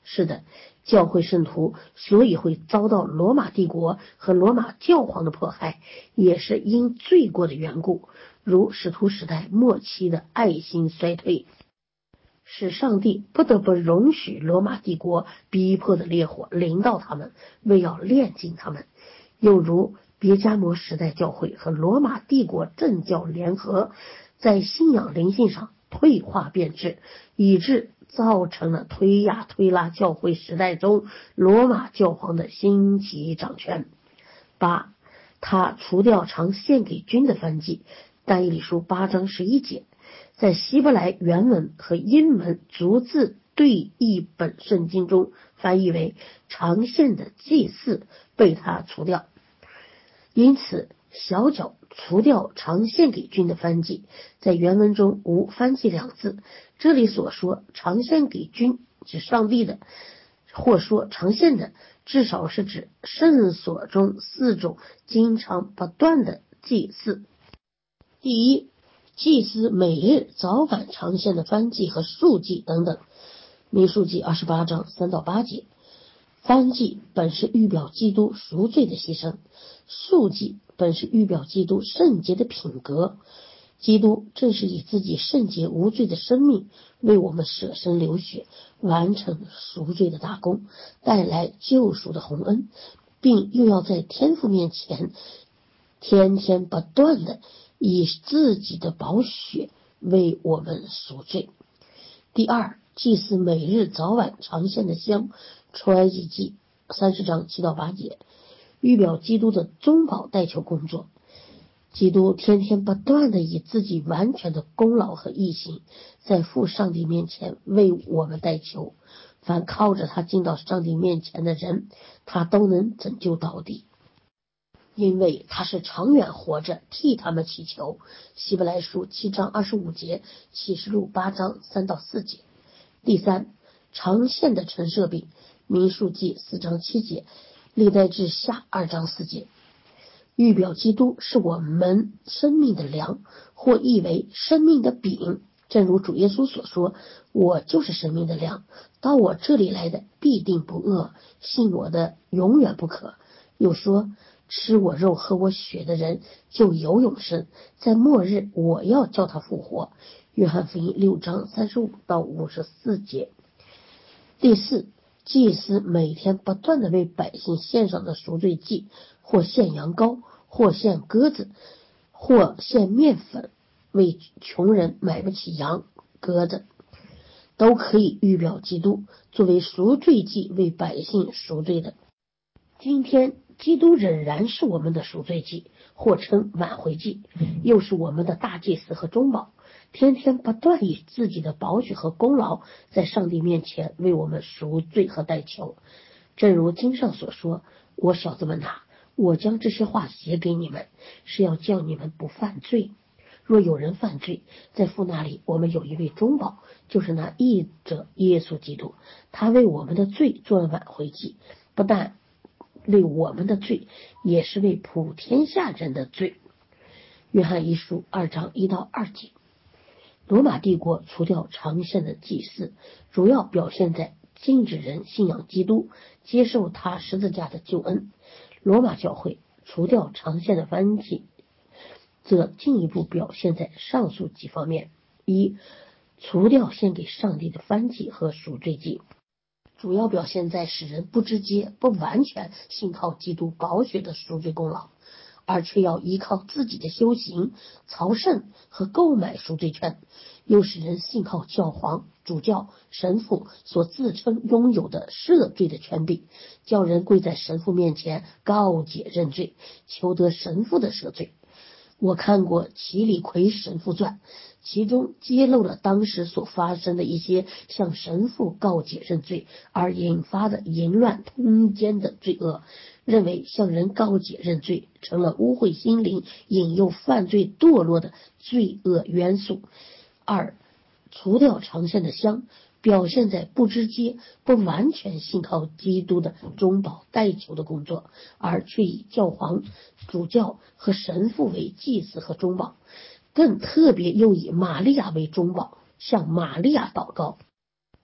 是的，教会圣徒所以会遭到罗马帝国和罗马教皇的迫害，也是因罪过的缘故，如使徒时代末期的爱心衰退，使上帝不得不容许罗马帝国逼迫的烈火临到他们，为要炼净他们。又如别迦摩时代教会和罗马帝国政教联合，在信仰灵性上退化变质，以致造成了推亚推拉教会时代中罗马教皇的兴起掌权。八，他除掉常献给君的燔祭，但以理书八章十一节，在希伯来原文和英文逐字对译本圣经中翻译为常献的祭祀被他除掉。因此小角除掉常献给君的燔祭，在原文中无燔祭两字，这里所说常献给君指上帝的，或说常献的，至少是指圣所中四种经常不断的祭祀。第一，祭司每日早晚常献的燔祭和素祭等等，民数记二十八章三到八节。燔祭本是预表基督赎罪的牺牲，素祭本是预表基督圣洁的品格。基督正是以自己圣洁无罪的生命为我们舍身流血，完成赎罪的大功，带来救赎的洪恩，并又要在天父面前天天不断的以自己的宝血为我们赎罪。第二，祭司每日早晚常献的香，出埃及记三十章七到八节，预表基督的中保代求工作。基督天天不断的以自己完全的功劳和义行，在父上帝面前为我们代求，凡靠着他进到上帝面前的人，他都能拯救到底，因为他是长远活着替他们祈求。希伯来书七章二十五节，启示录八章三到四节。第三，常献的陈设饼，民数记四章七节，历代志下二章四节，预表基督是我们生命的粮，或译为生命的饼。正如主耶稣所说，我就是生命的粮，到我这里来的必定不饿，信我的永远不渴。又说，吃我肉喝我血的人就有永生，在末日我要叫他复活。约翰福音六章三十五到五十四节。第四，祭司每天不断的为百姓献上的赎罪祭，或献羊羔，或献鸽子，或献面粉，为穷人买不起羊鸽子，都可以预表基督作为赎罪祭为百姓赎罪的。今天基督仍然是我们的赎罪祭，或称挽回祭，又是我们的大祭司和中保，天天不断以自己的宝血和功劳在上帝面前为我们赎罪和代求。正如经上所说，我小子们啊，我将这些话写给你们，是要叫你们不犯罪。若有人犯罪，在父那里我们有一位中保，就是那义者耶稣基督，他为我们的罪做挽回祭，不但为我们的罪，也是为普天下人的罪。约翰一书二章一到二节。罗马帝国除掉常献的祭祀，主要表现在禁止人信仰基督，接受他十字架的救恩。罗马教会除掉常献的燔祭，则进一步表现在上述几方面。一，除掉献给上帝的燔祭和赎罪祭，主要表现在使人不直接不完全信靠基督宝血的赎罪功劳，而却要依靠自己的修行、朝圣和购买赎罪券，又使人信靠教皇、主教、神父所自称拥有的赦罪的权柄，叫人跪在神父面前告解认罪，求得神父的赦罪。我看过齐里奎神父传，其中揭露了当时所发生的一些向神父告解认罪而引发的淫乱通奸的罪恶，认为向人告解认罪成了污秽心灵、引诱犯罪堕落的罪恶元素。二，除掉常献的香，表现在不直接不完全信靠基督的中保代求的工作，而却以教皇、主教和神父为祭司和中保，更特别又以玛利亚为中保，向玛利亚祷告。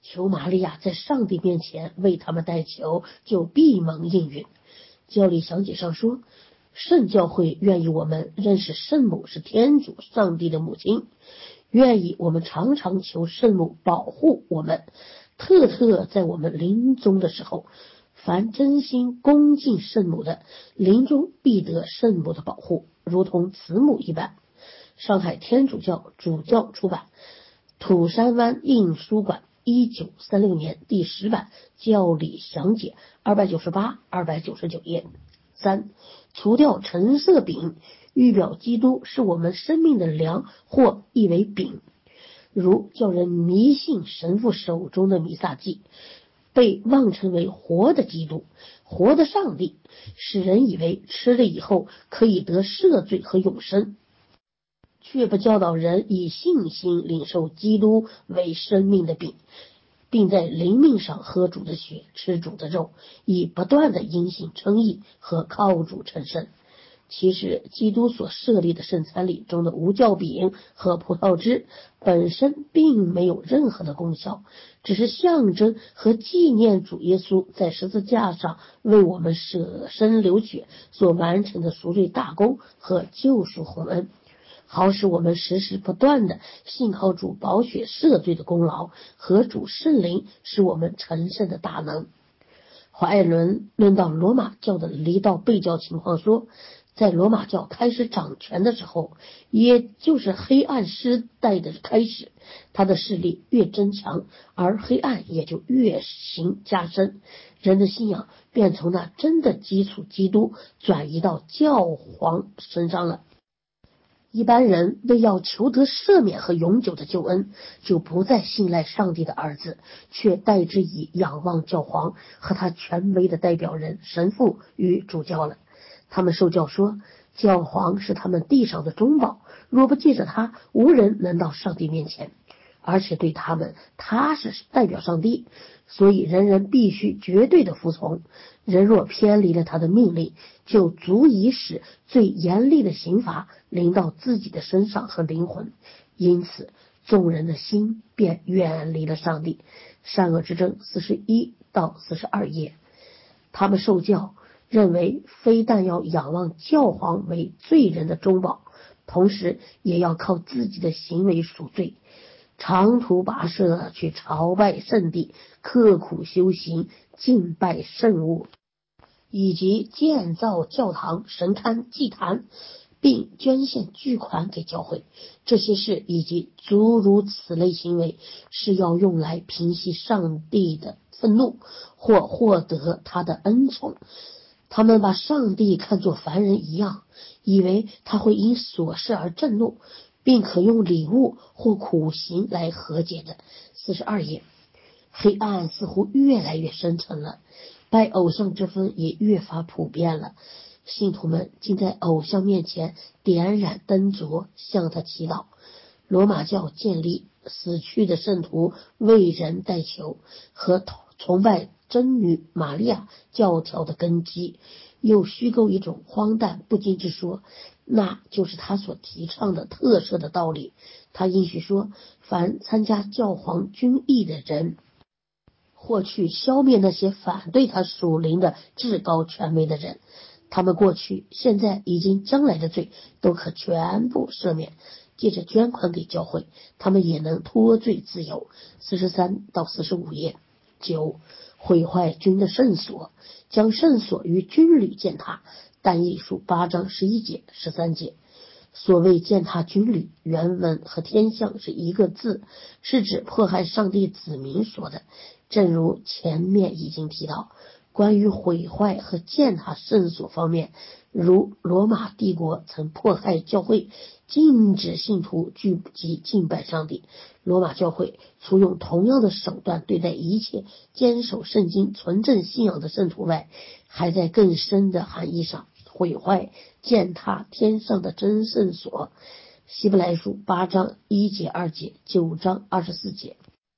求玛利亚在上帝面前为他们代求，就必蒙应允。教理详解上说，圣教会愿意我们认识圣母是天主上帝的母亲，愿意我们常常求圣母保护我们，特特在我们临终的时候，凡真心恭敬圣母的，临终必得圣母的保护，如同慈母一般。上海天主教主教出版，土山湾印书馆一九三六年第十版教理详解二百九十八、二百九十九页。三、除掉橙色饼，预表基督是我们生命的粮，或译为饼，如叫人迷信神父手中的弥撒祭，被妄称为活的基督、活的上帝，使人以为吃了以后可以得赦罪和永生，却不教导人以信心领受基督为生命的饼，并在灵命上喝主的血，吃主的肉，以不断的因信称义和靠主成圣。其实基督所设立的圣餐礼中的无酵饼和葡萄汁本身并没有任何的功效，只是象征和纪念主耶稣在十字架上为我们舍身流血所完成的赎罪大功和救赎宏恩，好使我们时时不断的信靠主宝血赦罪的功劳和主圣灵使我们成圣的大能。华爱伦论到罗马教的离道背教情况说，在罗马教开始掌权的时候，也就是黑暗时代的开始，他的势力越增强，而黑暗也就越行加深，人的信仰便从那真的基础基督转移到教皇身上了。一般人为要求得赦免和永久的救恩，就不再信赖上帝的儿子，却代之以仰望教皇和他权威的代表人神父与主教了。他们受教说，教皇是他们地上的中保，若不借着他，无人能到上帝面前，而且对他们，他是代表上帝，所以人人必须绝对的服从。人若偏离了他的命令，就足以使最严厉的刑罚临到自己的身上和灵魂，因此众人的心便远离了上帝。善恶之争四十一到四十二页。他们受教认为，非但要仰望教皇为罪人的中保，同时也要靠自己的行为赎罪，长途跋涉去朝拜圣地，刻苦修行，敬拜圣物，以及建造教堂、神龛、祭坛，并捐献巨款给教会。这些事以及诸如此类行为，是要用来平息上帝的愤怒，或获得他的恩宠。他们把上帝看作凡人一样，以为他会因琐事而震怒，并可用礼物或苦刑来和解的。四十二页。黑暗似乎越来越深沉了，拜偶像之风也越发普遍了。信徒们竟在偶像面前点燃灯烛，向他祈祷。罗马教建立死去的圣徒为人代求和崇拜真女玛利亚教条的根基，又虚构一种荒诞不经之说，那就是他所提倡的特赦的道理。他应许说，凡参加教皇军役的人，或去消灭那些反对他属灵的至高权威的人，他们过去、现在以及将来的罪都可全部赦免。借着捐款给教会，他们也能脱罪自由。四十三到四十五页。九、毁坏军的圣所，将圣所与军旅践踏。但以理书八章十一节、十三节。所谓践踏军旅，原文和天象是一个字，是指迫害上帝子民说的。正如前面已经提到，关于毁坏和践踏圣所方面，如罗马帝国曾迫害教会，禁止信徒聚集敬拜上帝，罗马教会除用同样的手段对待一切坚守圣经纯正信仰的圣徒外，还在更深的含义上毁坏践踏天上的真圣所。希伯来书八章一节二节，九章二十四节。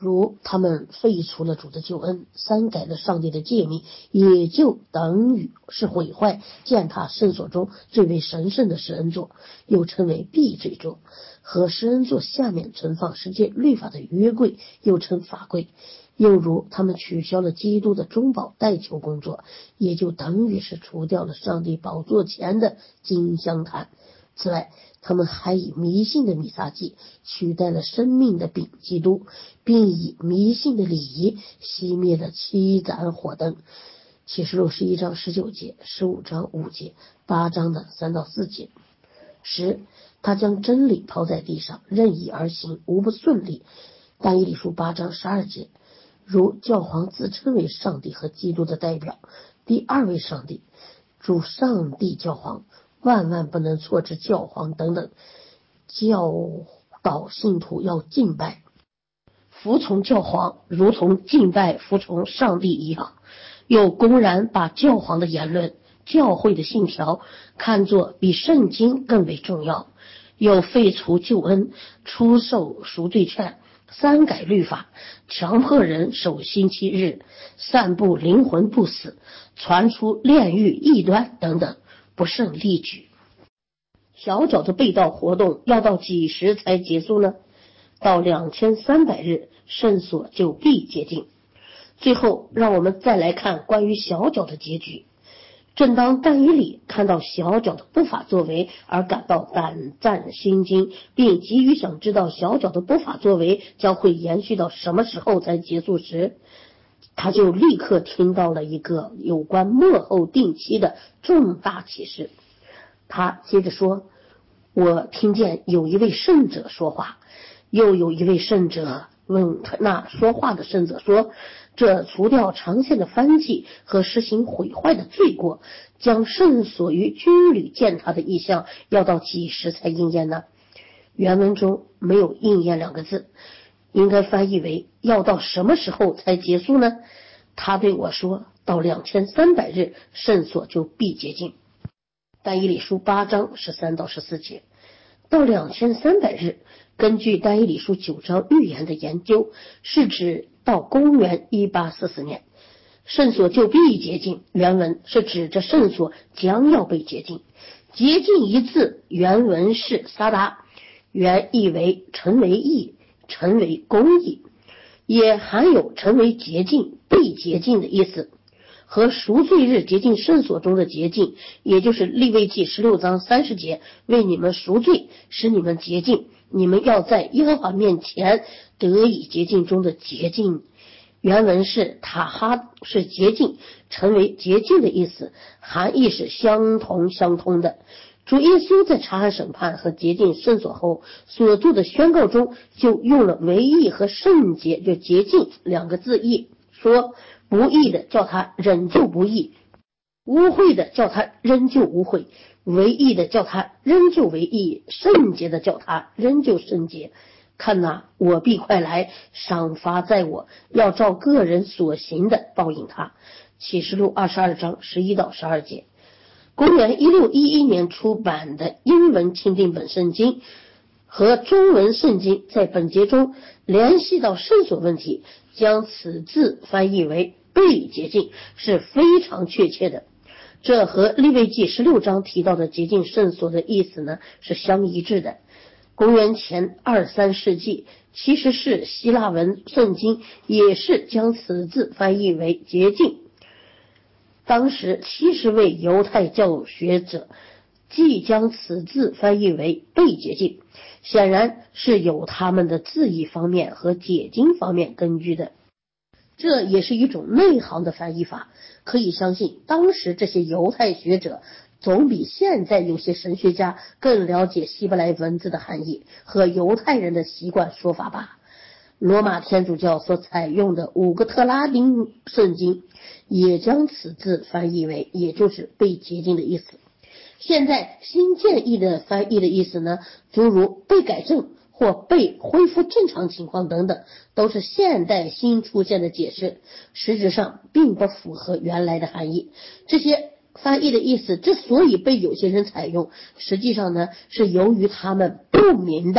如他们废除了主的救恩，删改了上帝的诫命，也就等于是毁坏践踏圣所中最为神圣的施恩座，又称为避罪座，和施恩座下面存放世界律法的约柜，又称法柜。又如他们取消了基督的中保代求工作，也就等于是除掉了上帝宝座前的金香坛。此外，他们还以迷信的弥撒祭取代了生命的饼基督，并以迷信的礼仪熄灭了七盏火灯。启示录十一章十九节，十五章五节，八章的三到四节。十，他将真理抛在地上，任意而行，无不顺利。但以理书八章十二节，如教皇自称为上帝和基督的代表，第二位上帝，主上帝教皇，万万不能错之教皇等等，教导信徒要敬拜服从教皇，如同敬拜服从上帝一样。又公然把教皇的言论、教会的信条看作比圣经更为重要，又废除救恩，出售赎罪券，删改律法，强迫人守星期日，散布灵魂不死，传出炼狱异端等等，不胜例举。小角的被盗活动要到几时才结束呢？到两千三百日，圣所就必洁净。最后，让我们再来看关于小角的结局。正当但以理看到小角的不法作为而感到胆战心惊，并急于想知道小角的不法作为将会延续到什么时候才结束时，他就立刻听到了一个有关末后定期的重大启示。他接着说，我听见有一位圣者说话，又有一位圣者问那说话的圣者说，这除掉长线的翻祭和实行毁坏的罪过，将圣所于军旅践踏的意象要到几时才应验呢？原文中没有应验两个字，应该翻译为要到什么时候才结束呢？他对我说，到两千三百日，圣所就必洁净。但以理书八章十三到十四节，到两千三百日，根据但以理书九章预言的研究，是指到公元一八四四年，圣所就必洁净。原文是指着圣所将要被洁净。洁净一字原文是撒达，原意为成为义，成为公义，也含有成为洁净、被洁净的意思。和赎罪日洁净圣所中的洁净，也就是利未记十六章三十节，为你们赎罪，使你们洁净，你们要在耶和华面前得以洁净中的洁净。原文是塔哈，是洁净，成为洁净的意思，含义是相同相通的。主耶稣在查案审判和洁净圣所后所做的宣告中，就用了唯义和圣洁，就洁净两个字义，说不义的叫他仍旧不义，污秽的叫他仍旧污秽，为义的叫他仍旧为义，圣洁的叫他仍旧圣洁。看哪，我必快来，赏罚在我，要照个人所行的报应他。启示录二十二章十一到十二节。公元一六一一年出版的英文钦定本圣经和中文圣经在本节中联系到圣所问题，将此字翻译为被洁净是非常确切的。这和利未记十六章提到的洁净圣所的意思呢是相一致的。公元前二三世纪，其实是希腊文圣经也是将此字翻译为洁净。当时七十位犹太教学者即将此字翻译为被洁净，显然是有他们的字义方面和解经方面根据的。这也是一种内行的翻译法，可以相信当时这些犹太学者总比现在有些神学家更了解希伯来文字的含义和犹太人的习惯说法吧。罗马天主教所采用的五个特拉丁圣经也将此字翻译为，也就是被洁净的意思。现在新建议的翻译的意思呢，诸如被改正或被恢复正常情况等等，都是现代新出现的解释，实质上并不符合原来的含义。这些翻译的意思之所以被有些人采用，实际上呢是由于他们不明白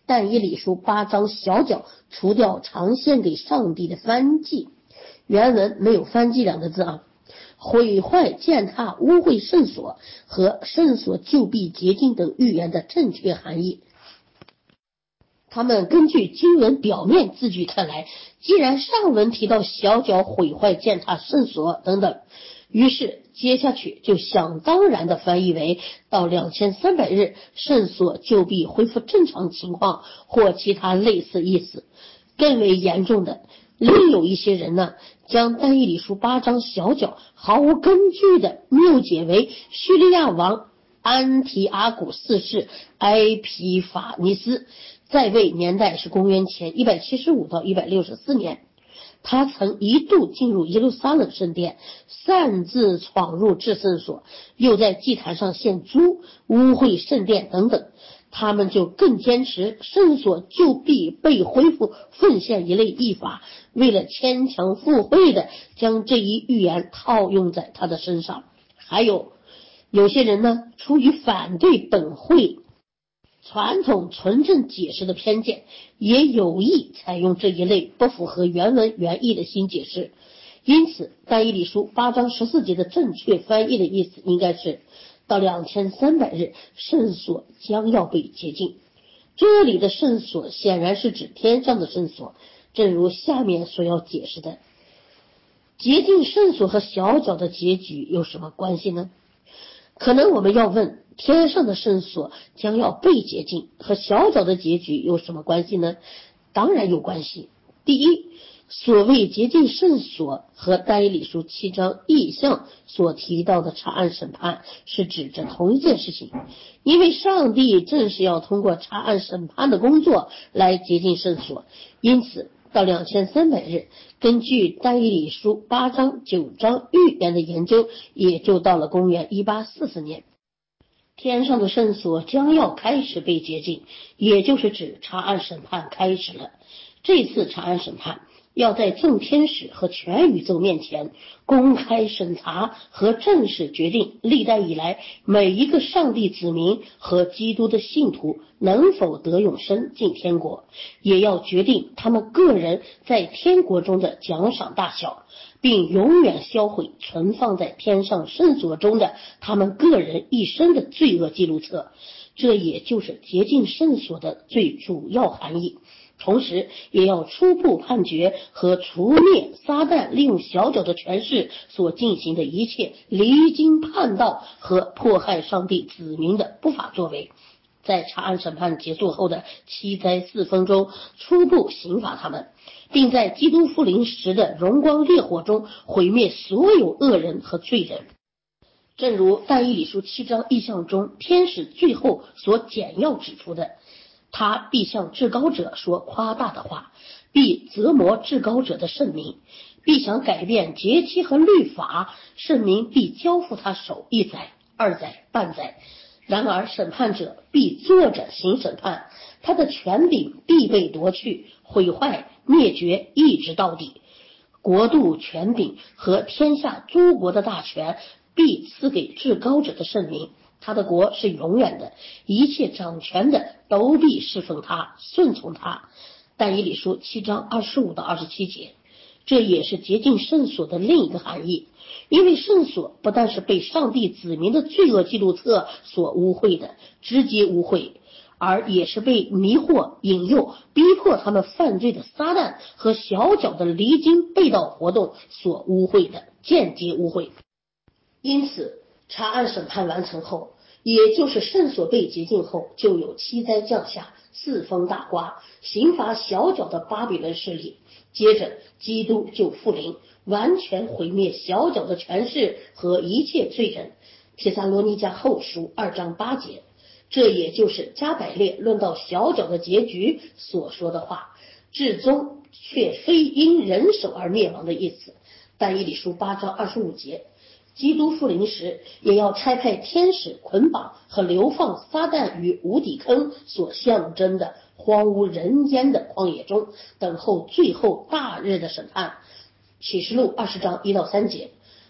但以理书八章小角除掉常献给上帝的燔祭，原文没有燔祭两个字啊。毁坏践踏污秽圣所和圣所旧壁洁净等预言的正确含义。他们根据经文表面字句看来，既然上文提到小角毁坏践踏圣所等等，于是接下去就想当然的翻译为到两千三百日圣所旧壁恢复正常情况或其他类似意思。更为严重的，另有一些人呢，将但以理书八章小角毫无根据的谬解为叙利亚王安提阿古四世埃皮法尼斯在位年代是公元前一百七十五到一百六十四年，他曾一度进入耶路撒冷圣殿，擅自闯入至圣所，又在祭坛上献猪，污秽圣殿等等。他们就更坚持圣所旧壁被恢复奉献一类译法，为了牵强附会的将这一预言套用在他的身上。还有有些人呢，出于反对本会传统纯正解释的偏见，也有意采用这一类不符合原文原意的新解释。因此但以理书八章十四节的正确翻译的意思应该是到两千三百日圣所将要被洁净。这里的圣所显然是指天上的圣所，正如下面所要解释的。洁净圣所和小角的结局有什么关系呢？可能我们要问，天上的圣所将要被洁净和小角的结局有什么关系呢？当然有关系。第一，所谓洁净圣所和但以理书七章异象所提到的查案审判是指着同一件事情，因为上帝正是要通过查案审判的工作来洁净圣所，因此到两千三百日，根据但以理书八章九章预言的研究，也就到了公元一八四四年，天上的圣所将要开始被洁净，也就是指查案审判开始了。这次查案审判要在众天使和全宇宙面前公开审查和正式决定历代以来每一个上帝子民和基督的信徒能否得永生进天国，也要决定他们个人在天国中的奖赏大小，并永远销毁存放在天上圣所中的他们个人一生的罪恶记录册。这也就是洁净圣所的最主要含义。同时也要初步判决和除灭撒旦利用小角的权势所进行的一切离经叛道和迫害上帝子民的不法作为，在查案审判结束后的七灾四风中初步刑罚他们，并在基督复临时的荣光烈火中毁灭所有恶人和罪人。正如但以理书七章异象中天使最后所简要指出的，他必向至高者说夸大的话，必折磨至高者的圣民，必想改变节期和律法，圣民必交付他手一载、二载、半载。然而审判者必坐着行审判，他的权柄必被夺去、毁坏、灭绝，一直到底。国度、权柄和天下诸国的大权必赐给至高者的圣民，他的国是永远的，一切掌权的都必侍奉他、顺从他。但以理书七章二十五到二十七节，这也是洁净圣所的另一个含义。因为圣所不但是被上帝子民的罪恶记录册所污秽的，直接污秽，而也是被迷惑、引诱、逼迫他们犯罪的撒旦和小角的离经背道活动所污秽的，间接污秽。因此查案审判完成后，也就是圣所被洁净后，就有七灾降下，四风大刮，刑罚小角的巴比伦势力。接着基督就复临，完全毁灭小角的权势和一切罪人。帖撒罗尼迦后书二章八节，这也就是加百列论到小角的结局所说的话，至终却非因人手而灭亡的意思。但以理书八章二十五节，基督复临时也要差派天使捆绑和流放撒旦于无底坑所象征的荒芜人间的旷野中，等候最后大日的审判。启示录二十章一到三节，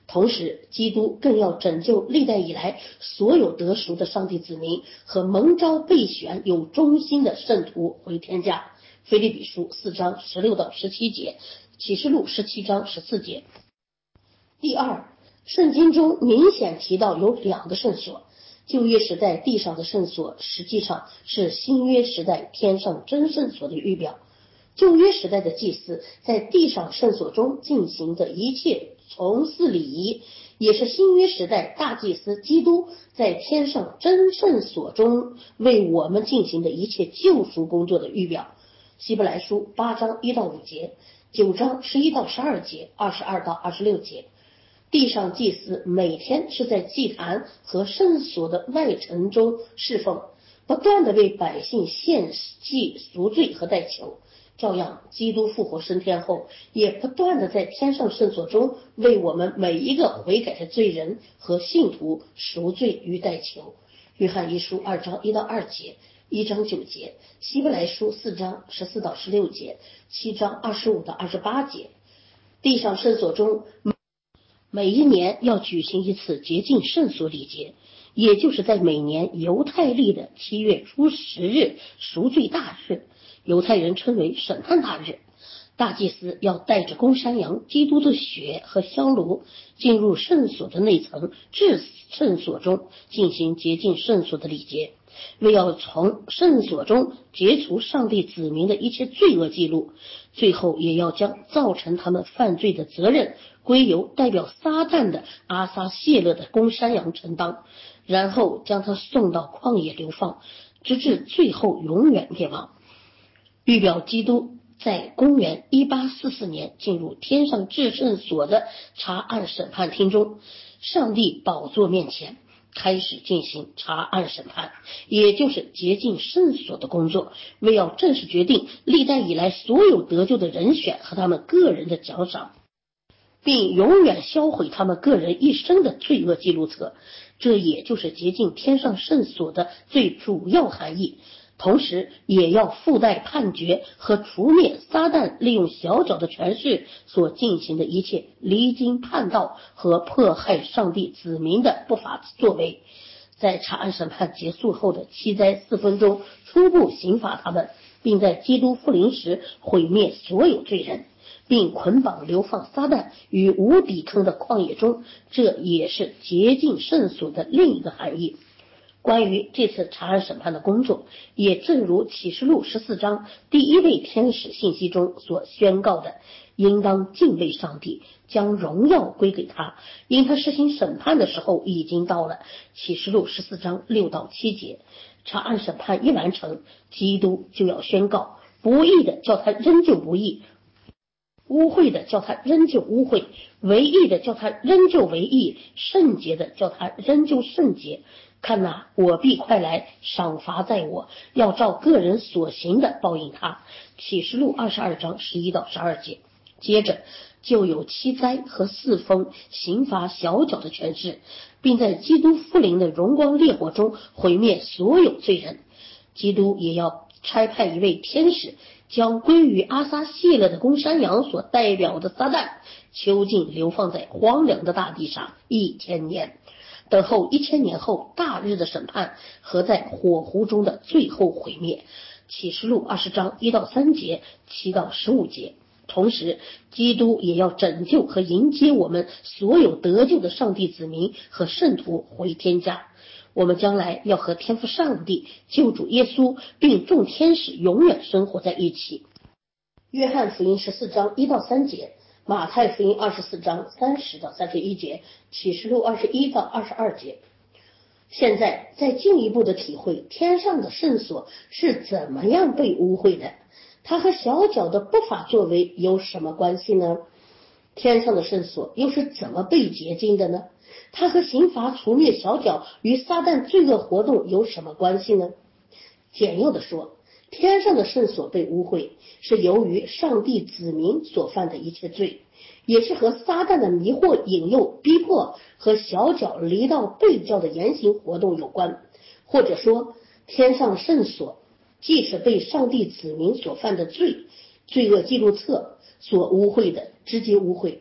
同时，基督更要拯救历代以来所有得赎的上帝子民和蒙召备选有忠心的圣徒回天家。腓立比书四章十六到十七节，启示录十七章十四节。第二，圣经中明显提到有两个圣所，旧约时代地上的圣所实际上是新约时代天上真圣所的预表。旧约时代的祭司在地上圣所中进行的一切从事礼仪，也是新约时代大祭司基督在天上真圣所中为我们进行的一切救赎工作的预表。希伯来书八章一到五节，九章十一到十二节，二十二到二十六节。地上祭司每天是在祭坛和圣所的外城中侍奉，不断的为百姓献祭赎罪和代求。照样，基督复活升天后，也不断的在天上圣所中为我们每一个悔改的罪人和信徒赎罪与代求。约翰一书二章一到二节，一章九节，希伯来书四章十四到十六节，七章二十五到二十八节。地上圣所中每一年要举行一次洁净圣所礼节，也就是在每年犹太历的七月初十日赎罪大日，犹太人称为审判大日。大祭司要带着公山羊基督的血和香炉进入圣所的内层，至圣所中进行洁净圣所的礼节，为要从圣所中解除上帝子民的一切罪恶记录，最后也要将造成他们犯罪的责任归由代表撒旦的阿撒谢勒的公山羊承担，然后将他送到旷野流放，直至最后永远灭亡。预表基督在公元一八四四年进入天上至圣所的查案审判厅中，上帝宝座面前开始进行查案审判，也就是洁净圣所的工作，为要正式决定历代以来所有得救的人选和他们个人的奖赏，并永远销毁他们个人一生的罪恶记录册。这也就是洁净天上圣所的最主要含义，同时也要附带判决和除灭撒旦利用小角的权势所进行的一切离经叛道和迫害上帝子民的不法作为。在查案审判结束后的七灾四分中初步刑罚他们，并在基督复临时毁灭所有罪人，并捆绑流放撒旦于无底坑的旷野中，这也是洁净圣所的另一个含义。关于这次查案审判的工作，也正如启示录十四章第一位天使信息中所宣告的，应当敬畏上帝，将荣耀归给他，因他实行审判的时候已经到了。启示录十四章六到七节。查案审判一完成，基督就要宣告，不义的叫他仍旧不义，污秽的叫他仍旧污秽，为义的叫他仍旧为义，圣洁的叫他仍旧圣洁。看哪，我必快来，赏罚在我，要照个人所行的报应他。启示录二十二章十一到十二节。接着就有七灾和四风刑罚小角的权势，并在基督复临的荣光烈火中毁灭所有罪人。基督也要差派一位天使，将归于阿撒谢勒的公山羊所代表的撒旦囚禁流放在荒凉的大地上一千年，等候一千年后大日的审判和在火湖中的最后毁灭。启示录二十章一到三节，七到十五节。同时，基督也要拯救和迎接我们所有得救的上帝子民和圣徒回天家。我们将来要和天父上帝、救主耶稣并众天使永远生活在一起。约翰福音十四章一到三节，马太福音二十四章三十到三十一节，启示录二十一到二十二节。现在再进一步的体会天上的圣所是怎么样被污秽的，它和小角的不法作为有什么关系呢？天上的圣所又是怎么被洁净的呢？它和刑罚除灭小角与撒旦罪恶活动有什么关系呢？简要的说，天上的圣所被污秽，是由于上帝子民所犯的一切罪，也是和撒旦的迷惑、引诱、逼迫和小角离道背教的言行活动有关。或者说，天上圣所既是被上帝子民所犯的罪罪恶记录册所污秽的，直接污秽，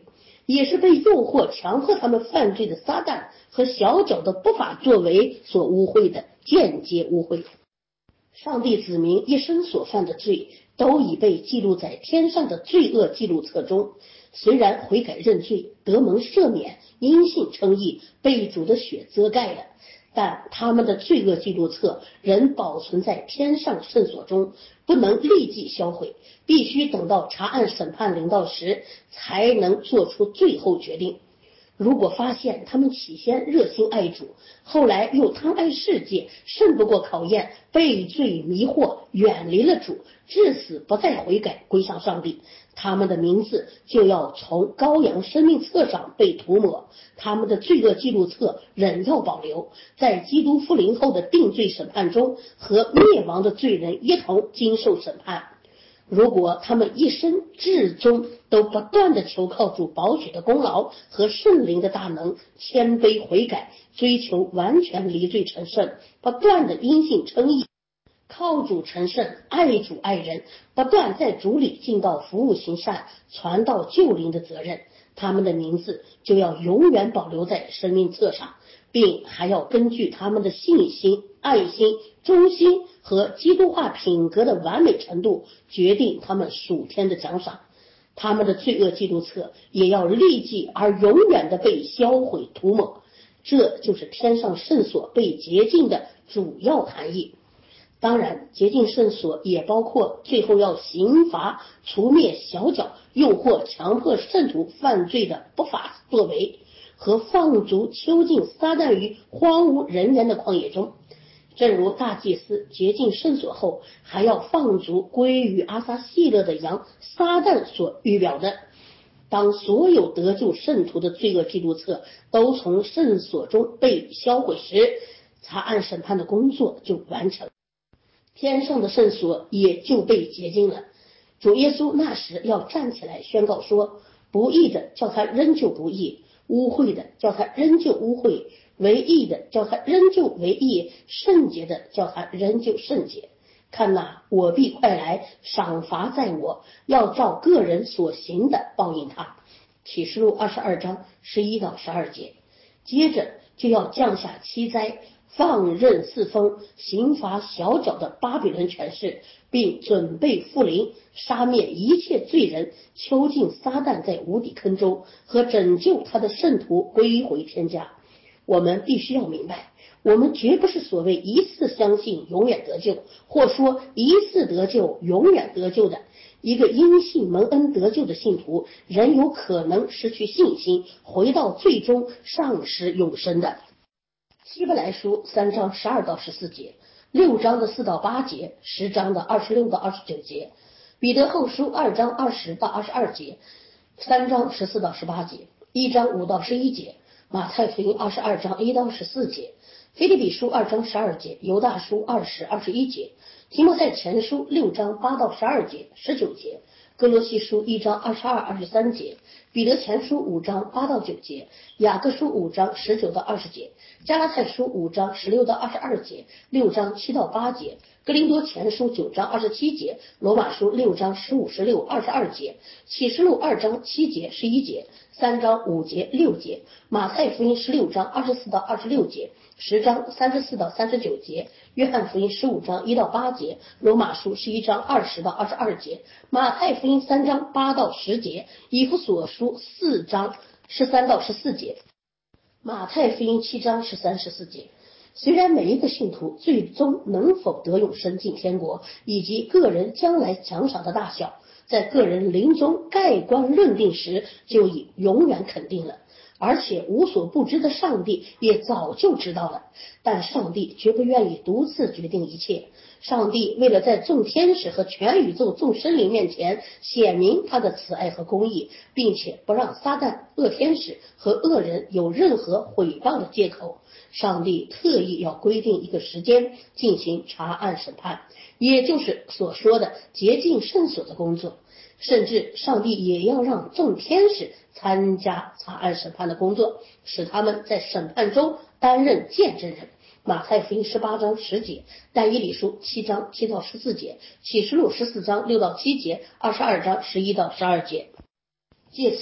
也是被诱惑强迫他们犯罪的撒旦和小角的不法作为所污秽的，间接污秽。上帝子民一生所犯的罪都已被记录在天上的罪恶记录册中，虽然悔改认罪，得蒙赦免，因信称义，被主的血遮盖了，但他们的罪恶记录册仍保存在天上圣所中，不能立即销毁，必须等到查案审判临到时才能做出最后决定。如果发现他们起先热心爱主，后来又贪爱世界，胜不过考验，被罪迷惑，远离了主，至死不再悔改归向上帝，他们的名字就要从羔羊生命册上被涂抹，他们的罪恶记录册仍要保留，在基督复临后的定罪审判中和灭亡的罪人一同经受审判。如果他们一生至终都不断的求靠主宝血的功劳和圣灵的大能，谦卑悔改，追求完全离罪成圣，不断的因信称义，靠主成圣，爱主爱人，不断在主里尽到服务行善，传道救灵的责任，他们的名字就要永远保留在生命册上，并还要根据他们的信心、爱心、忠心和基督化品格的完美程度决定他们属天的奖赏。他们的罪恶记录册也要立即而永远的被销毁涂抹，这就是天上圣所被洁净的主要含义。当然，洁净圣所也包括最后要刑罚除灭小角诱惑强迫圣徒犯罪的不法作为，和放逐囚禁撒旦于荒无人烟的旷野中。正如大祭司洁净圣所后还要放逐归于阿撒希勒的羊撒旦所预表的，当所有得救圣徒的罪恶记录册都从圣所中被销毁时，查案审判的工作就完成，天上的圣所也就被洁净了。主耶稣那时要站起来宣告说，不义的叫他仍旧不义，污秽的叫他仍旧污秽，为义的叫他仍旧为义，圣洁的叫他仍旧圣洁。看哪，我必快来，赏罚在我，要照个人所行的报应他。启示录二十二章十一到十二节。接着就要降下七灾，放任四风，刑罚小角的巴比伦权势，并准备复临，杀灭一切罪人，囚禁撒旦在无底坑中，和拯救他的圣徒归回天家。我们必须要明白，我们绝不是所谓一次相信永远得救，或说一次得救永远得救的。一个因信蒙恩得救的信徒，仍有可能失去信心，回到最终丧失永生的。希伯来书三章十二到十四节，六章的四到八节，十章的二十六到二十九节，彼得后书二章二十到二十二节，三章十四到十八节，一章五到十一节，马太福音二十二章一到十四节，腓立比书二章十二节，犹大书二十二十一节，提摩太前书六章八到十二节十九节，哥罗西书一章二十二二十三节，彼得前书五章八到九节，雅各书五章十九到二十节，加拉太书五章十六到二十二节，六章七到八节，哥林多前书九章二十七节，罗马书六章十五十六二十二节，启示录二章七节十一节，三章五节六节，马太福音十六章二十四到二十六节，十章三十四到三十九节，约翰福音十五章一到八节，罗马书十一章二十到二十二节，马太福音三章八到十节，以弗所书四章十三到十四节，马太福音七章十三十四节。虽然每一个信徒最终能否得永生进天国，以及个人将来奖赏的大小，在个人临终盖棺论定时就已永远肯定了，而且无所不知的上帝也早就知道了，但上帝绝不愿意独自决定一切。上帝为了在众天使和全宇宙众生灵面前显明他的慈爱和公义，并且不让撒旦、恶天使和恶人有任何毁谤的借口，上帝特意要规定一个时间进行查案审判，也就是所说的洁净圣所的工作。甚至上帝也要让众天使参加查案审判的工作，使他们在审判中担任见证人。马太福音十八章十节，但以理书七章七到十四节，启示录十四章六到七节，二十二章十一到十二节。借此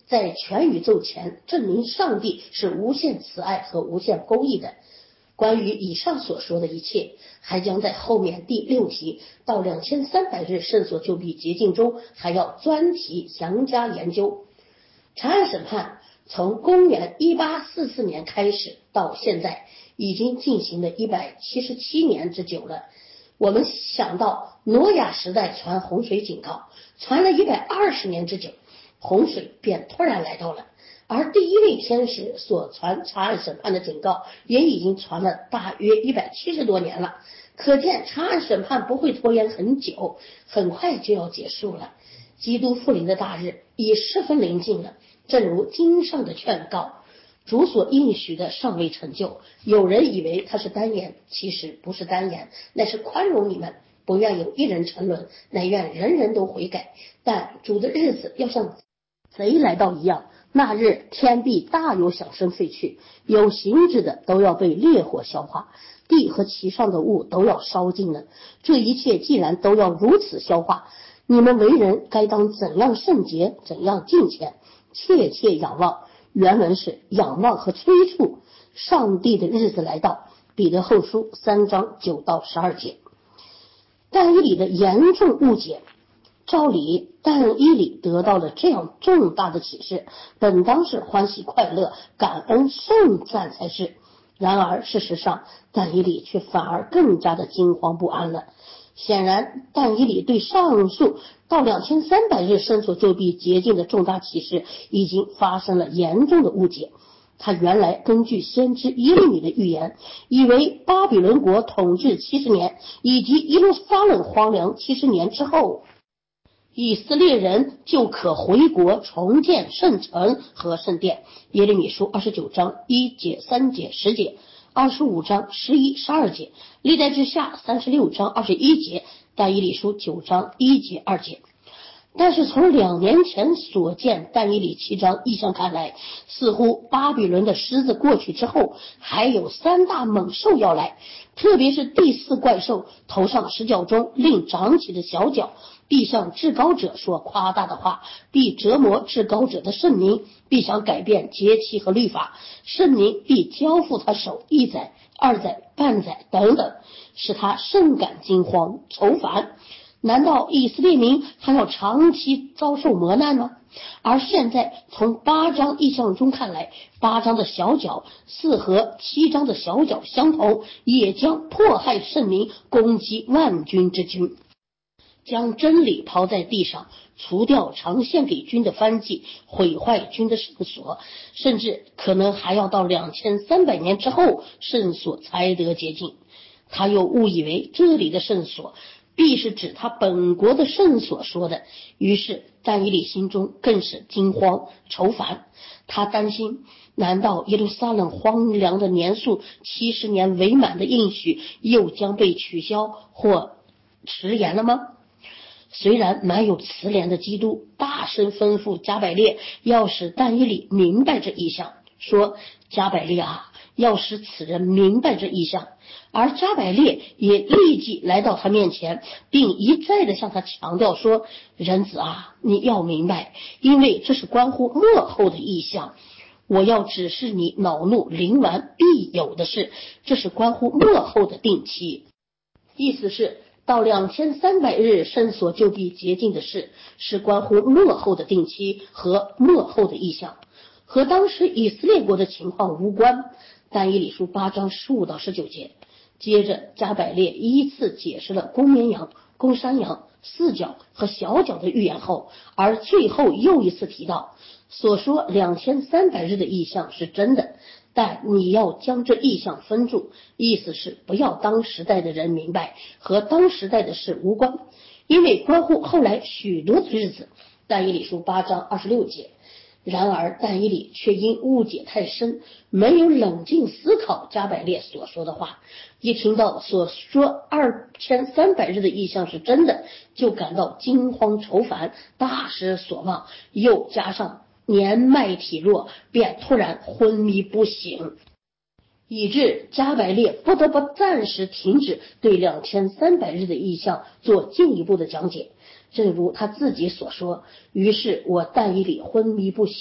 在全宇宙前证明上帝是无限慈爱和无限公义的。关于以上所说的一切，还将在后面第六题到两千三百日圣所救庇捷径中还要专题详加研究。长安审判从公元一八四四年开始到现在，已经进行了一百七十七年之久了。我们想到挪亚时代传洪水警告，传了一百二十年之久，洪水便突然来到了。而第一位天使所传查案审判的警告也已经传了大约一百七十多年了，可见查案审判不会拖延很久，很快就要结束了。基督复临的大日已十分临近了，正如经上的劝告，主所应许的尚未成就。有人以为他是单言，其实不是单言，乃是宽容你们，不愿有一人沉沦，乃愿人人都悔改。但主的日子要像贼来到一样，那日天必大有响声废去，有形质的都要被烈火消化，地和其上的物都要烧尽了。这一切既然都要如此消化，你们为人该当怎样圣洁，怎样敬虔，切切仰望。原文是仰望和催促上帝的日子来到。彼得后书三章九到十二节。但以理的严重误解。照理但以理得到了这样重大的启示，本当是欢喜快乐、感恩颂赞才是。然而事实上，但以理却反而更加的惊慌不安了。显然，但以理对上述到两千三百日圣所救庇捷径的重大启示已经发生了严重的误解。他原来根据先知耶利米的预言，以为巴比伦国统治七十年以及耶路撒冷荒凉七十年之后，以色列人就可回国重建圣城和圣殿。耶利米书二十九章一节、三节、十节，二十五章十一、十二节，历代志下三十六章二十一节，但以理书九章一节、二节。但是从两年前所见但以理七章意象看来，似乎巴比伦的狮子过去之后，还有三大猛兽要来，特别是第四怪兽头上十角中另长起的小角，必向至高者说夸大的话，必折磨至高者的圣名，必想改变节期和律法，圣名必交付他手一载、二载、半载等等，使他甚感惊慌愁烦。难道以色列民还要长期遭受磨难吗？而现在从八章意象中看来，八章的小角似和七章的小角相同，也将迫害圣民，攻击万军之君，将真理抛在地上，除掉常献给君的燔祭，毁坏君的圣所，甚至可能还要到两千三百年之后圣所才得洁净。他又误以为这里的圣所必是指他本国的圣所说的，于是但以理心中更是惊慌愁烦。他担心，难道耶路撒冷荒凉的年数七十年未满的应许又将被取消或迟延了吗？虽然满有慈怜的基督大声吩咐加百列要使但以理明白这意象，说加百列啊，要使此人明白这意象，而加百列也立即来到他面前，并一再的向他强调说，人子啊，你要明白，因为这是关乎末后的意象，我要指示你恼怒临完必有的事，这是关乎末后的定期。意思是到两千三百日圣所救庇洁净的事，是关乎末后的定期和末后的意象，和当时以色列国的情况无关。但以理书八章十五到十九节。接着加百列依次解释了公绵羊、公山羊、四角和小角的预言后，而最后又一次提到所说两千三百日的意象是真的，但你要将这意象分住，意思是不要当时代的人明白，和当时代的事无关，因为关乎后来许多的日子。但以理书八章二十六节。然而但以理却因误解太深，没有冷静思考加百列所说的话，一听到所说二千三百日的意象是真的，就感到惊慌愁烦，大失所望，又加上年迈体弱，便突然昏迷不醒，以致加百列不得不暂时停止对两千三百日的意象做进一步的讲解。正如他自己所说，于是我但以理昏迷不醒，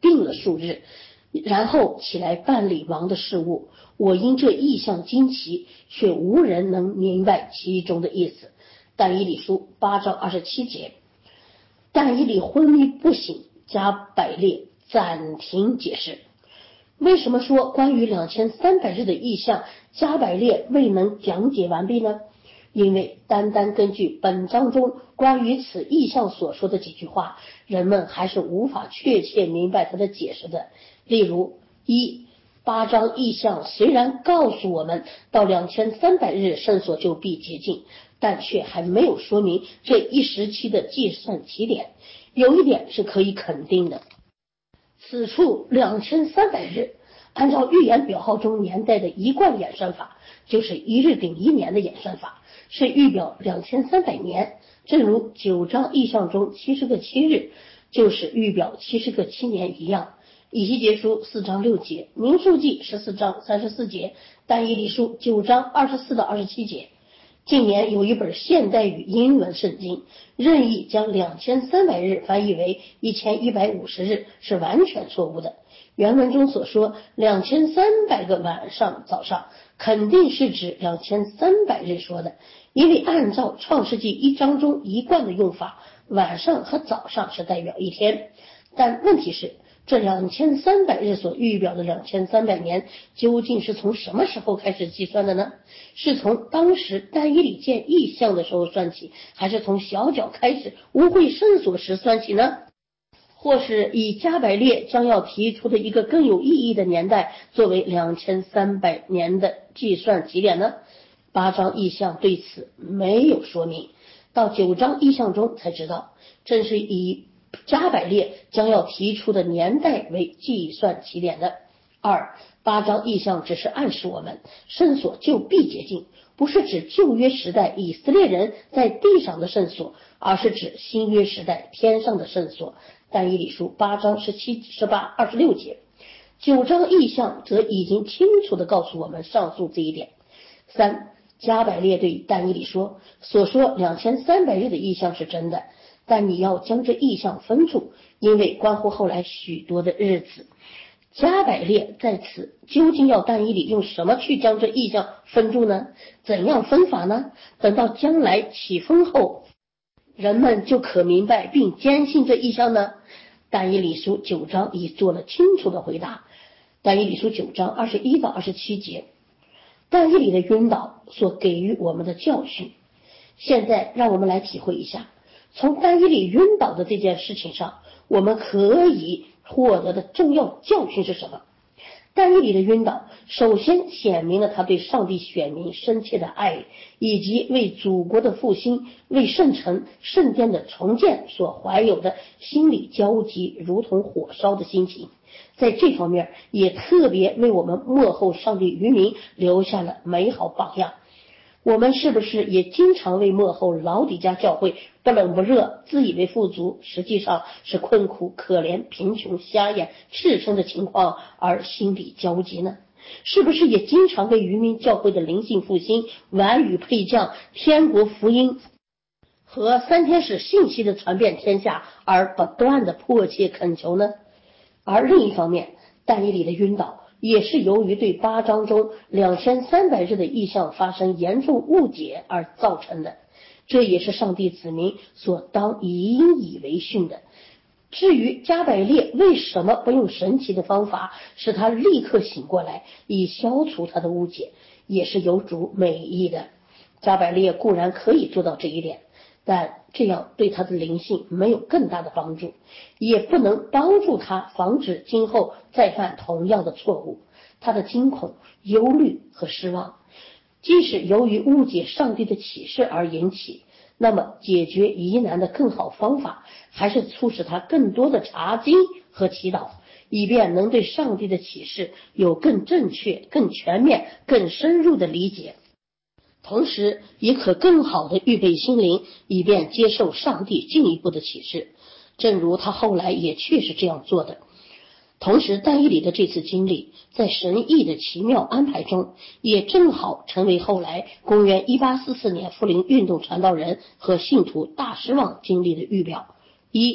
定了数日，然后起来办理王的事务。我因这异象惊奇，却无人能明白其中的意思。但以理书八章二十七节，但以理昏迷不醒，加百列暂停解释。为什么说关于两千三百日的异象，加百列未能讲解完毕呢？因为单单根据本章中关于此异象所说的几句话，人们还是无法确切明白它的解释的。例如，一八章异象虽然告诉我们到两千三百日圣所就必洁净，但却还没有说明这一时期的计算起点。有一点是可以肯定的，此处两千三百日按照预言表号中年代的一贯演算法，就是一日顶一年的演算法，是预表两千三百年，正如九章异象中七十个七日就是预表七十个七年一样。以西结书四章六节，民数记十四章三十四节，但以理书九章二十四到二十七节。近年有一本现代语英文圣经，任意将两千三百日翻译为一千一百五十日，是完全错误的。原文中所说两千三百个晚上早上，肯定是指两千三百日说的，因为按照创世纪一章中一贯的用法，晚上和早上是代表一天。但问题是，这两千三百日所预表的两千三百年究竟是从什么时候开始计算的呢？是从当时但以理见异象的时候算起，还是从小角开始污秽圣所时算起呢？或是以加百列将要提出的一个更有意义的年代作为两千三百年的计算起点呢？八章异象对此没有说明，到九章异象中才知道，正是以加百列将要提出的年代为计算起点的。二八章异象只是暗示我们圣所就必洁净，不是指旧约时代以色列人在地上的圣所，而是指新约时代天上的圣所。但以理书八章十七、十八、二十六节，九章异象则已经清楚地告诉我们上述这一点。三加百列对但以理说，所说两千三百日的异象是真的，但你要将这异象分住，因为关乎后来许多的日子。加百列在此究竟要但以理用什么去将这异象分住呢？怎样分法呢？等到将来起风后，人们就可明白并坚信这异象呢？但以理书九章已做了清楚的回答。但以理书九章二十一到二十七节，但以理的晕倒所给予我们的教训。现在让我们来体会一下，从但以理晕倒的这件事情上，我们可以获得的重要教训是什么？但以理的晕倒首先显明了他对上帝选民深切的爱，以及为祖国的复兴、为圣城圣殿的重建所怀有的心理焦急如同火烧的心情。在这方面也特别为我们末后上帝余民留下了美好榜样。我们是不是也经常为末后老底嘉教会不冷不热、自以为富足，实际上是困苦、可怜、贫穷、瞎眼、赤身的情况而心里焦急呢？是不是也经常为渔民教会的灵性复兴、晚雨配降、天国福音和三天使信息的传遍天下而不断的迫切恳求呢？而另一方面，但以理的晕倒也是由于对八章中两千三百日的异象发生严重误解而造成的，这也是上帝子民所当引以为训的。至于加百列为什么不用神奇的方法使他立刻醒过来，以消除他的误解，也是有主美意的。加百列固然可以做到这一点，但这样对他的灵性没有更大的帮助，也不能帮助他防止今后再犯同样的错误。他的惊恐、忧虑和失望，即使由于误解上帝的启示而引起，那么解决疑难的更好方法，还是促使他更多的查经和祈祷，以便能对上帝的启示有更正确、更全面、更深入的理解。同时也可更好的预备心灵，以便接受上帝进一步的启示，正如他后来也确实这样做的。同时但以理的这次经历在神意的奇妙安排中，也正好成为后来公元一八四四年福临运动传道人和信徒大失望经历的预表。一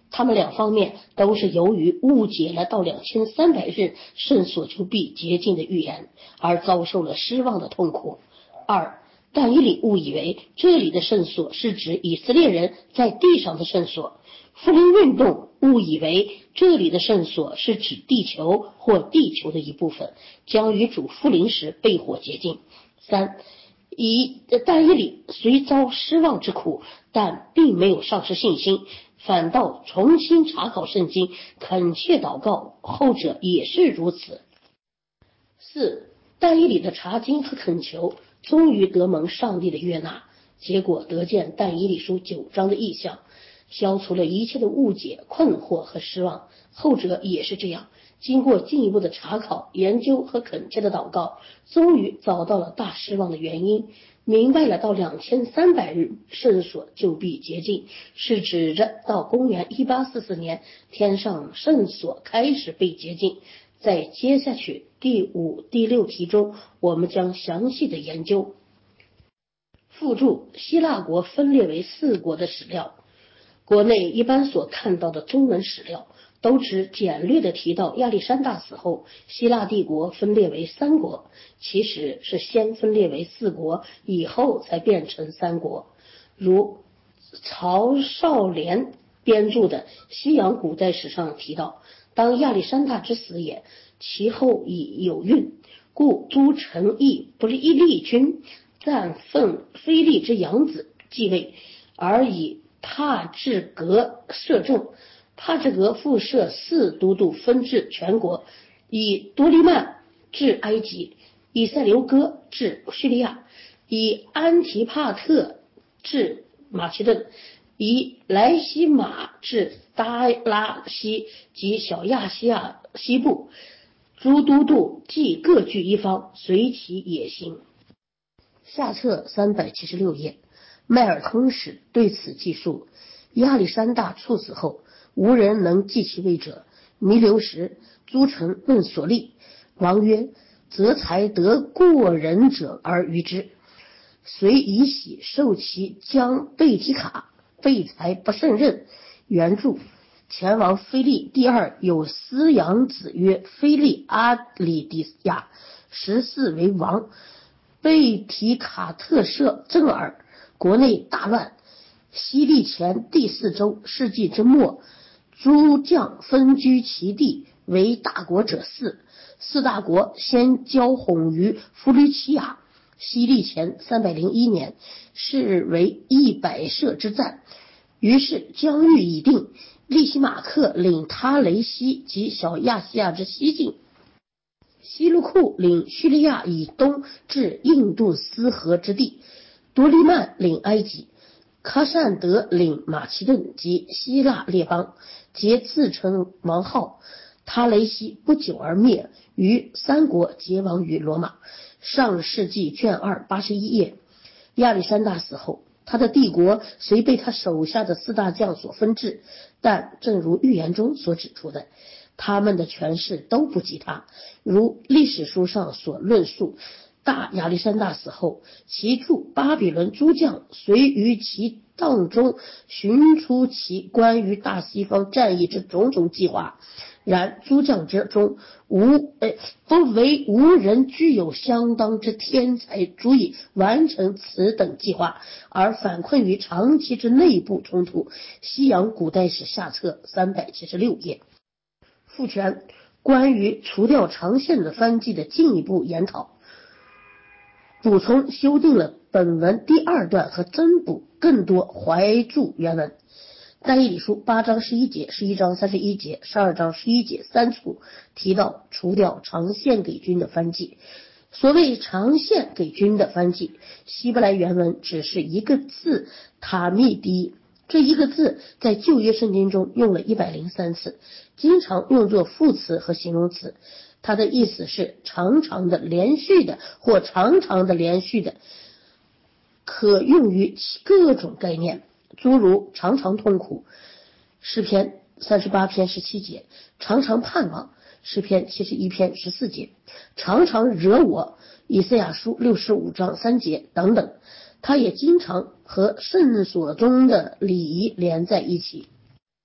他们两方面都是由于误解了到两千三百日圣所就必洁净的预言，而遭受了失望的痛苦。二，但以理误以为这里的圣所是指以色列人在地上的圣所，复临运动误以为这里的圣所是指地球或地球的一部分，将与主复临时被火洁净。三，以但以理虽遭失望之苦，但并没有丧失信心，反倒重新查考圣经，恳切祷告，后者也是如此。四，但以理的查经和恳求终于得蒙上帝的悦纳，结果得见但以理书九章的意象，消除了一切的误解、困惑和失望。后者也是这样，经过进一步的查考、研究和恳切的祷告，终于找到了大失望的原因，明白了到两千三百日圣所就必洁净，是指着到公元一八四四年天上圣所开始被洁净。在接下去第五、第六题中，我们将详细的研究。附注：希腊国分裂为四国的史料。国内一般所看到的中文史料都只简略地提到亚历山大死后，希腊帝国分裂为三国，其实是先分裂为四国，以后才变成三国。如曹少廉编著的《西洋古代史》上提到，当亚历山大之死也，其后已有孕，故诸臣议不利立君，暂奉腓力之养子继位，而以帕至格摄政。帕至格复设四都督，分治全国，以多利曼治埃及，以塞留哥治叙利亚，以安提帕特治马其顿，以莱西马治达拉西及小亚细亚西部。诸都督既各据一方，随其野心。下册三百七十六页，迈尔通史对此记述：亚历山大处死后，无人能继其位者。弥留时，诸臣问所立，王曰：则才得过人者而愚之。遂以喜受其将贝提卡，备才不胜任。原著：前王腓力第二有私养子曰腓力阿里迪亚，十四为王。贝提卡特摄正耳，国内大乱。西历前第四周，世纪之末，诸将分居其地，为大国者四。四大国先交哄于弗吕奇亚。西历前三百零一年，是为一百射之战。于是疆域已定，利西马克领他雷西及小亚细亚之西境，西路库领叙利亚以东至印度斯河之地，多利曼领埃及，喀善德领马其顿及希腊列邦，皆自称王号。他雷西不久而灭，于三国皆亡于罗马。上世纪卷二八十一页。亚历山大死后，他的帝国虽被他手下的四大将所分治，但正如预言中所指出的，他们的权势都不及他。如历史书上所论述，大亚历山大死后，其驻巴比伦诸将遂于其当中寻出其关于大西方战役之种种计划，然诸将之中无呃不为无人具有相当之天才，足以完成此等计划，而反困于长期之内部冲突。西洋古代史下册三百七十六页。复权关于除掉长线的番记的进一步研讨，补充修订了本文第二段和增补更多怀注原文。但以理书八章十一节、十一章三十一节、十二章十一节三处提到除掉长线给军的番记。所谓长线给军的番记，希伯来原文只是一个字塔密迪，这一个字在旧约圣经中用了一百零三次，经常用作副词和形容词。它的意思是长长的、连续的或长长的、连续的，可用于各种概念，诸如常常痛苦，诗篇三十八篇十七节，常常盼望，诗篇七十一篇十四节，常常惹我，以赛亚书六十五章三节等等。它也经常和圣所中的礼仪连在一起。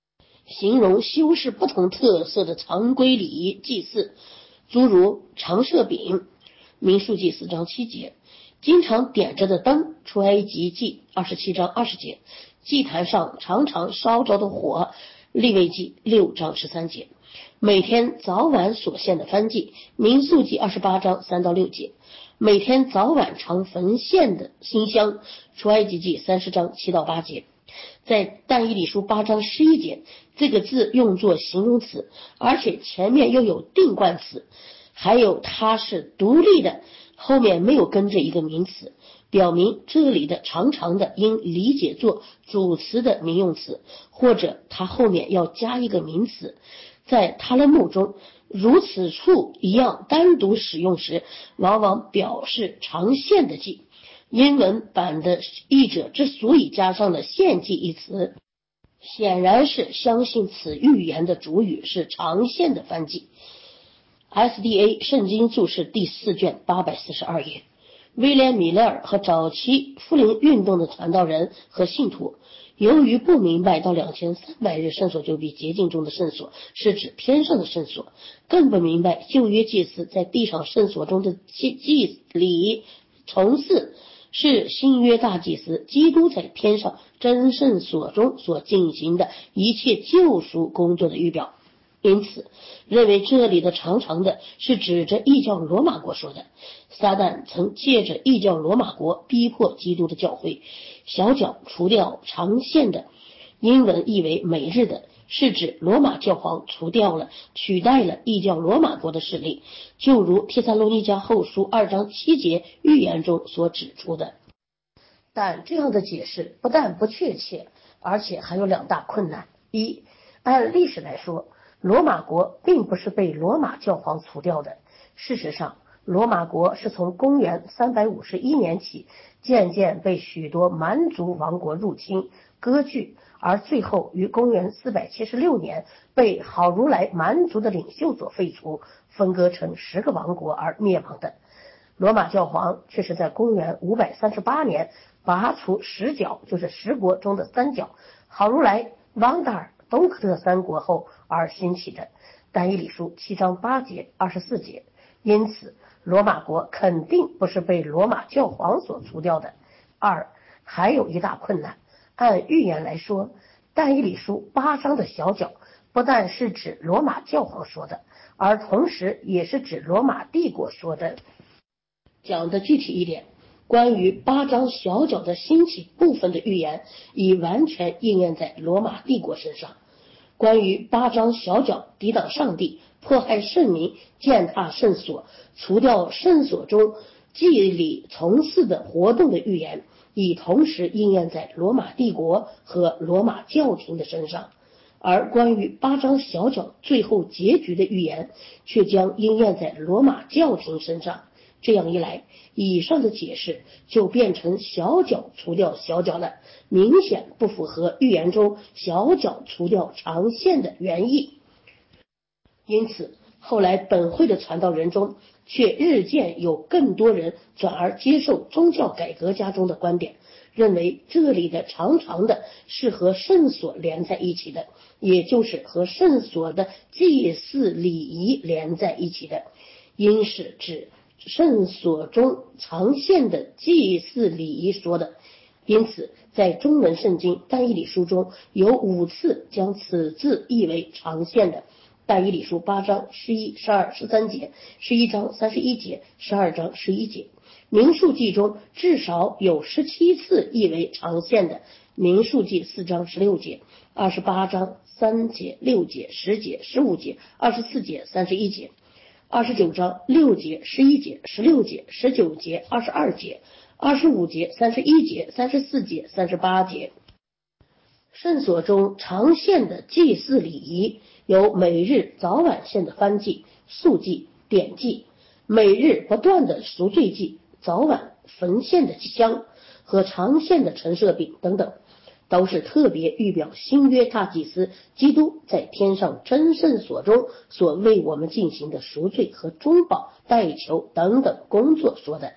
形容修饰不同特色的常规礼仪祭祀，诸如长设饼，民数记四章七节，经常点着的灯，出埃及记二十七章二十节，祭坛上常常烧着的火，利未记六章十三节，每天早晚所献的燔祭，民数记二十八章三到六节，每天早晚常焚献的馨香，出埃及记三十章七到八节。在但以理书八章十一节，这个字用作形容词，而且前面又有定冠词，还有它是独立的，后面没有跟着一个名词，表明这里的长长的应理解作主词的名用词，或者它后面要加一个名词。在塔勒木中，如此处一样单独使用时，往往表示长线的祭。英文版的译者之所以加上了献祭一词，显然是相信此预言的主语是长线的燔祭。S D A 圣经注释第四卷八百四十二页，威廉·米勒尔和早期复临运动的传道人和信徒，由于不明白到两千三百日圣所就必洁净中的圣所是指天上的圣所，更不明白旧约祭司在地上圣所中的祭祭礼从事是新约大祭司基督在天上真圣所中所进行的一切救赎工作的预表。因此认为这里的长长的是指着异教罗马国说的。撒旦曾借着异教罗马国逼迫基督的教会。小角除掉长线的，英文译为每日的，是指罗马教皇除掉了取代了异教罗马国的势力，就如帖撒罗尼迦后书二章七节预言中所指出的。但这样的解释不但不确切，而且还有两大困难。一，按历史来说，罗马国并不是被罗马教皇除掉的。事实上，罗马国是从公元三百五十一年起渐渐被许多蛮族王国入侵割据，而最后于公元四百七十六年被好如来蛮族的领袖所废除，分割成十个王国而灭亡的。罗马教皇却是在公元五百三十八年拔除十角，就是十国中的三角，好如来、汪达尔、东克特三国后而兴起的。但以理书七章八节、二十四节。因此罗马国肯定不是被罗马教皇所除掉的。二，还有一大困难，按预言来说，但以理书八章的小角不但是指罗马教皇说的，而同时也是指罗马帝国说的。讲的具体一点，关于八章小角的兴起部分的预言已完全应验在罗马帝国身上。关于八章小角抵挡上帝、迫害圣民、践踏圣所、除掉圣所中祭礼从事的活动的预言，已同时应验在罗马帝国和罗马教廷的身上。而关于八章小角最后结局的预言，却将应验在罗马教廷身上。这样一来，以上的解释就变成小角除掉小角了，明显不符合预言中小角除掉长线的原意。因此后来本会的传道人中，却日渐有更多人转而接受宗教改革家中的观点，认为这里的长长的是和圣所连在一起的，也就是和圣所的祭祀礼仪连在一起的，应是指圣所中长线的祭祀礼仪说的。因此在中文圣经但以理书中有五次将此字译为长线的。但以理书八章十一、十二、十三节，十一章三十一节，十二章十一节。民数记中至少有十七次译为长线的，民数记四章十六节，二十八章三节、六节、十节、十五节、二十四节、三十一节，二十九章六节、十一节、十六节、十九节、二十二节、二十五节、三十一节、三十四节、三十八节。圣所中常献的祭祀礼仪有每日早晚献的燔祭、素祭、典祭，每日不断的赎罪祭、早晚焚献的香和常献的陈设饼等等，都是特别预表新约大祭司基督在天上真圣所中所为我们进行的赎罪和中保、代求等等工作说的。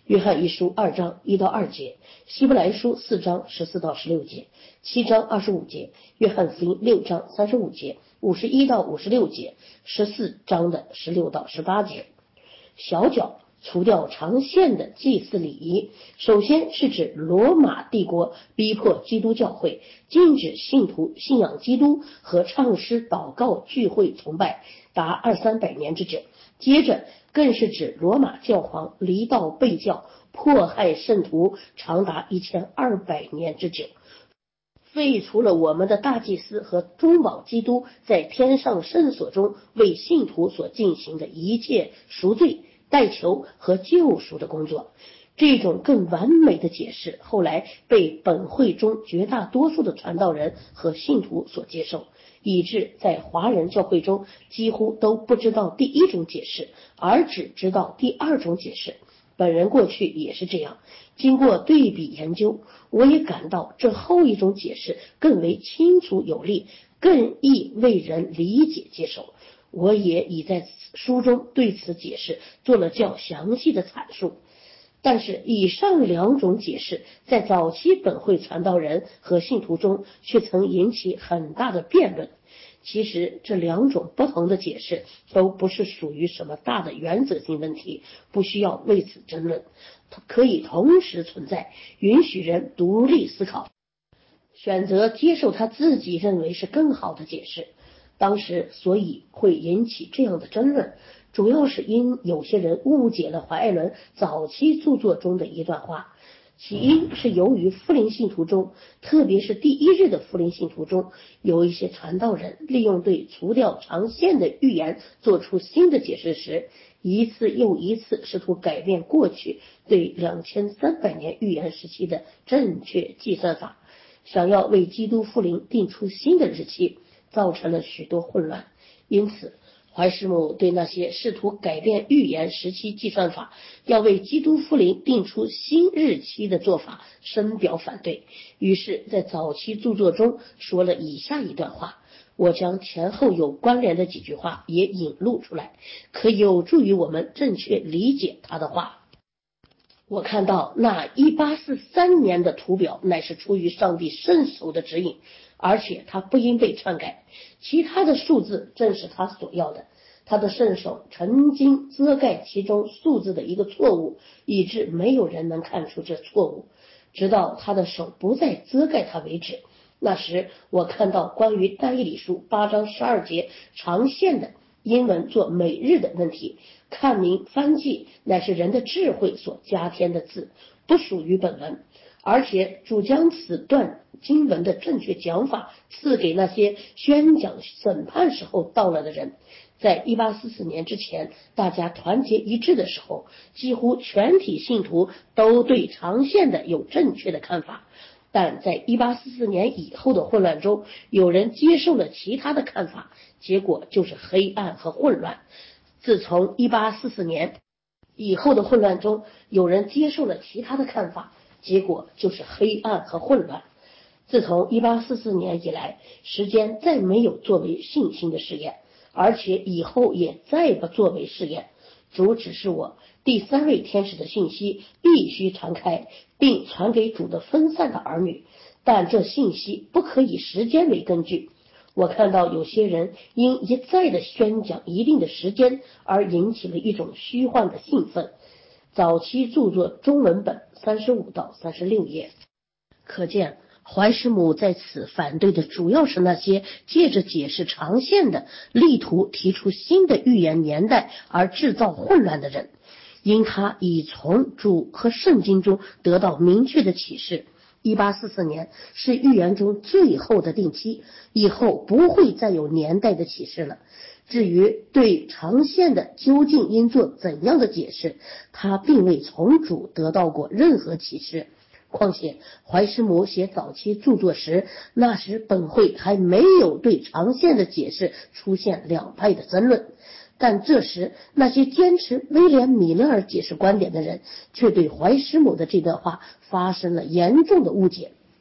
约翰一书二章一到二节，希伯来书四章十四到十六节，七章二十五节，约翰福音六章三十五节，五十一到五十六节，十四章的十六到十八节。小角除掉长线的祭祀礼仪，首先是指罗马帝国逼迫基督教会禁止信徒信仰基督和唱诗祷告聚会崇拜达二三百年之久，接着更是指罗马教皇离道背教迫害圣徒长达一千二百年之久，废除了我们的大祭司和中保基督在天上圣所中为信徒所进行的一切赎罪代求和救赎的工作。这种更完美的解释后来被本会中绝大多数的传道人和信徒所接受，以致在华人教会中几乎都不知道第一种解释，而只知道第二种解释。本人过去也是这样，经过对比研究，我也感到这后一种解释更为清楚有力，更易为人理解接受。我也已在书中对此解释做了较详细的阐述。但是以上两种解释在早期本会传道人和信徒中却曾引起很大的辩论。其实这两种不同的解释都不是属于什么大的原则性问题，不需要为此争论，可以同时存在，允许人独立思考，选择接受他自己认为是更好的解释。当时所以会引起这样的争论，主要是因有些人误解了怀爱伦早期著作中的一段话。起因是由于福临信徒中，特别是第一日的福临信徒中，有一些传道人利用对除掉长线的预言做出新的解释时，一次又一次试图改变过去对两千三百年预言时期的正确计算法，想要为基督复临定出新的日期，造成了许多混乱。因此怀师母对那些试图改变预言时期计算法，要为基督复临定出新日期的做法深表反对，于是在早期著作中说了以下一段话，我将前后有关联的几句话也引录出来，可有助于我们正确理解他的话。我看到那一八四三年的图表乃是出于上帝圣手的指引，而且它不应被篡改，其他的数字正是他所要的。他的圣手曾经遮盖其中数字的一个错误，以致没有人能看出这错误，直到他的手不再遮盖它为止。那时我看到关于但以理书八章十二节长线的英文做每日的问题，看明翻记乃是人的智慧所加添的字，不属于本文，而且主将此段经文的正确讲法赐给那些宣讲审判时候到了的人。在一八四四年之前，大家团结一致的时候，几乎全体信徒都对长线的有正确的看法，但在一八四四年以后的混乱中，有人接受了其他的看法，结果就是黑暗和混乱。自从一八四四年以后的混乱中，有人接受了其他的看法，结果就是黑暗和混乱。自从一八四四年以来，时间再没有作为信心的试验，而且以后也再不作为试验。主指示我，第三位天使的信息必须传开，并传给主的分散的儿女，但这信息不可以时间为根据。我看到有些人因一再的宣讲一定的时间而引起了一种虚幻的兴奋。早期著作中文本三十五到三十六页。可见怀师母在此反对的主要是那些借着解释长线的力图提出新的预言年代而制造混乱的人，因他已从主和圣经中得到明确的启示，一八四四年是预言中最后的定期，以后不会再有年代的启示了。至于对长线的究竟应做怎样的解释，他并未从主得到过任何启示。况且怀师母写早期著作时，那时本会还没有对长线的解释出现两派的争论，但这时那些坚持威廉米勒尔解释观点的人却对怀师母的这段话发生了严重的误解。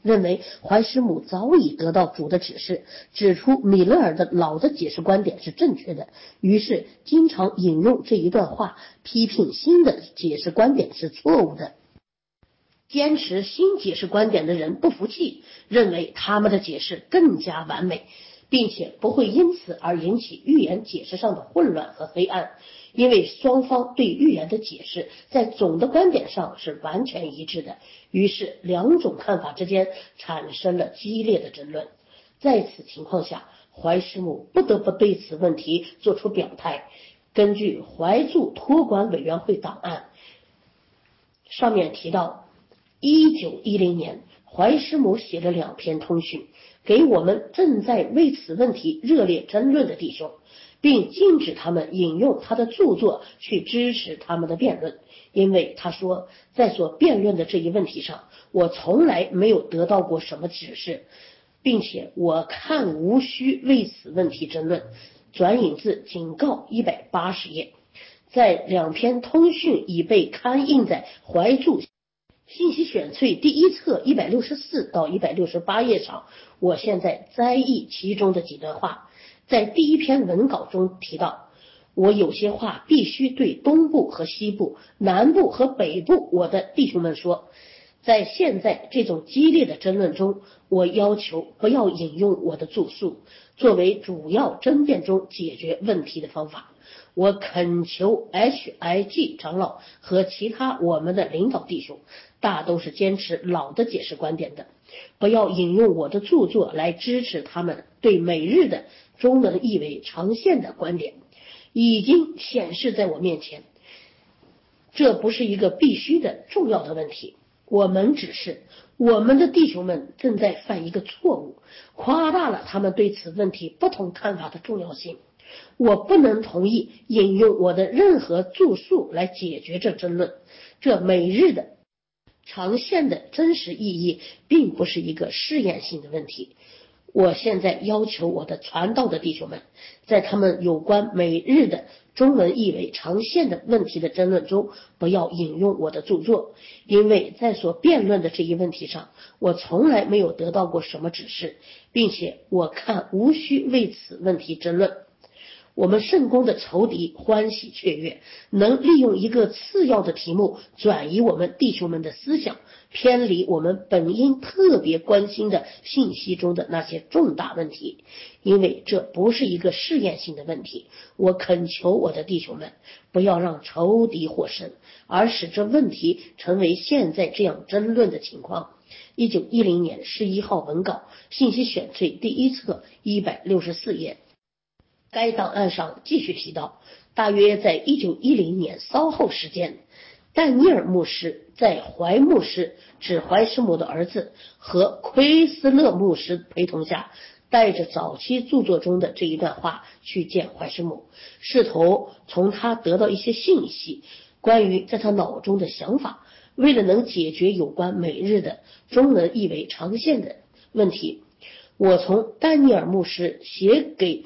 认为怀师母早已得到主的指示，指出米勒尔的老的解释观点是正确的，于是经常引用这一段话，批评新的解释观点是错误的。坚持新解释观点的人不服气，认为他们的解释更加完美，并且不会因此而引起预言解释上的混乱和黑暗，因为双方对预言的解释在总的观点上是完全一致的，于是两种看法之间产生了激烈的争论。在此情况下，怀师母不得不对此问题做出表态。根据怀注托管委员会档案上面提到，一九一零年怀师母写了两篇通讯给我们正在为此问题热烈争论的弟兄，并禁止他们引用他的著作去支持他们的辩论，因为他说，在所辩论的这一问题上，我从来没有得到过什么指示，并且我看无需为此问题争论。转引自警告一百八十页。在两篇通讯已被刊印在怀注信息选粹第一册一百六十四到一百六十八页上，我现在摘译其中的几段话。在第一篇文稿中提到，我有些话必须对东部和西部、南部和北部我的弟兄们说。在现在这种激烈的争论中，我要求不要引用我的著述作为主要争辩中解决问题的方法。我恳求 H I G 长老和其他我们的领导弟兄，大都是坚持老的解释观点的，不要引用我的著作来支持他们对每日的中文译为长线的观点。已经显示在我面前，这不是一个必须的重要的问题。我们只是我们的弟兄们正在犯一个错误，夸大了他们对此问题不同看法的重要性。我不能同意引用我的任何著述来解决这争论。这每日的长线的真实意义并不是一个试验性的问题。我现在要求我的传道的弟兄们，在他们有关每日的中文译为长线的问题的争论中，不要引用我的著作，因为在所辩论的这一问题上，我从来没有得到过什么指示，并且我看无需为此问题争论。我们圣公的仇敌欢喜雀跃，能利用一个次要的题目转移我们弟兄们的思想，偏离我们本应特别关心的信息中的那些重大问题。因为这不是一个试验性的问题，我恳求我的弟兄们不要让仇敌获胜，而使这问题成为现在这样争论的情况。一九一零年十一号文稿，信息选粹第一册一百六十四页。该档案上继续提到，大约在一九一零年稍后时间，但尼尔牧师在怀牧师指怀师母的儿子和奎斯勒牧师陪同下，带着早期著作中的这一段话去见怀师母，试图从他得到一些信息，关于在他脑中的想法。为了能解决有关每日的中文译为长线的问题，我从丹尼尔牧师写给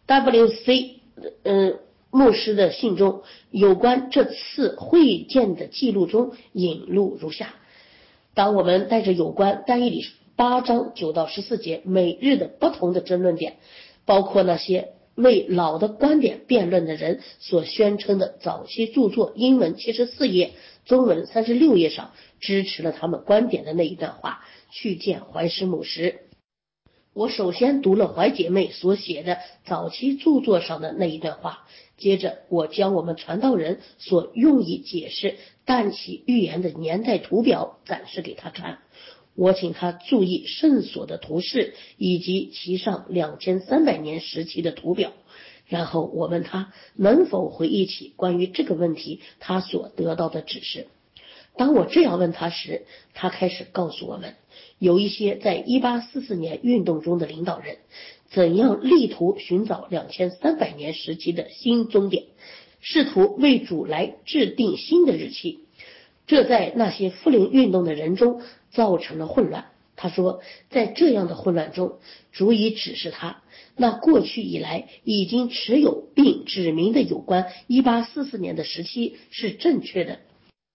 W C 嗯牧师的信中有关这次会见的记录中引录如下：当我们带着有关但以理八章九到十四节每日的不同的争论点，包括那些为老的观点辩论的人所宣称的早期著作英文七十四页、中文三十六页上支持了他们观点的那一段话，去见怀师母时，我首先读了怀姐妹所写的早期著作上的那一段话，接着我将我们传道人所用以解释但启预言的年代图表展示给他看。我请他注意圣所的图示以及其上两千三百年时期的图表，然后我问他能否回忆起关于这个问题他所得到的指示。当我这样问他时，他开始告诉我们，有一些在一八四四年运动中的领导人怎样力图寻找两千三百年时期的新终点，试图为主来制定新的日期。这在那些复临运动的人中造成了混乱。他说，在这样的混乱中，足以指示他那过去以来已经持有并指明的有关一八四四年的时期是正确的。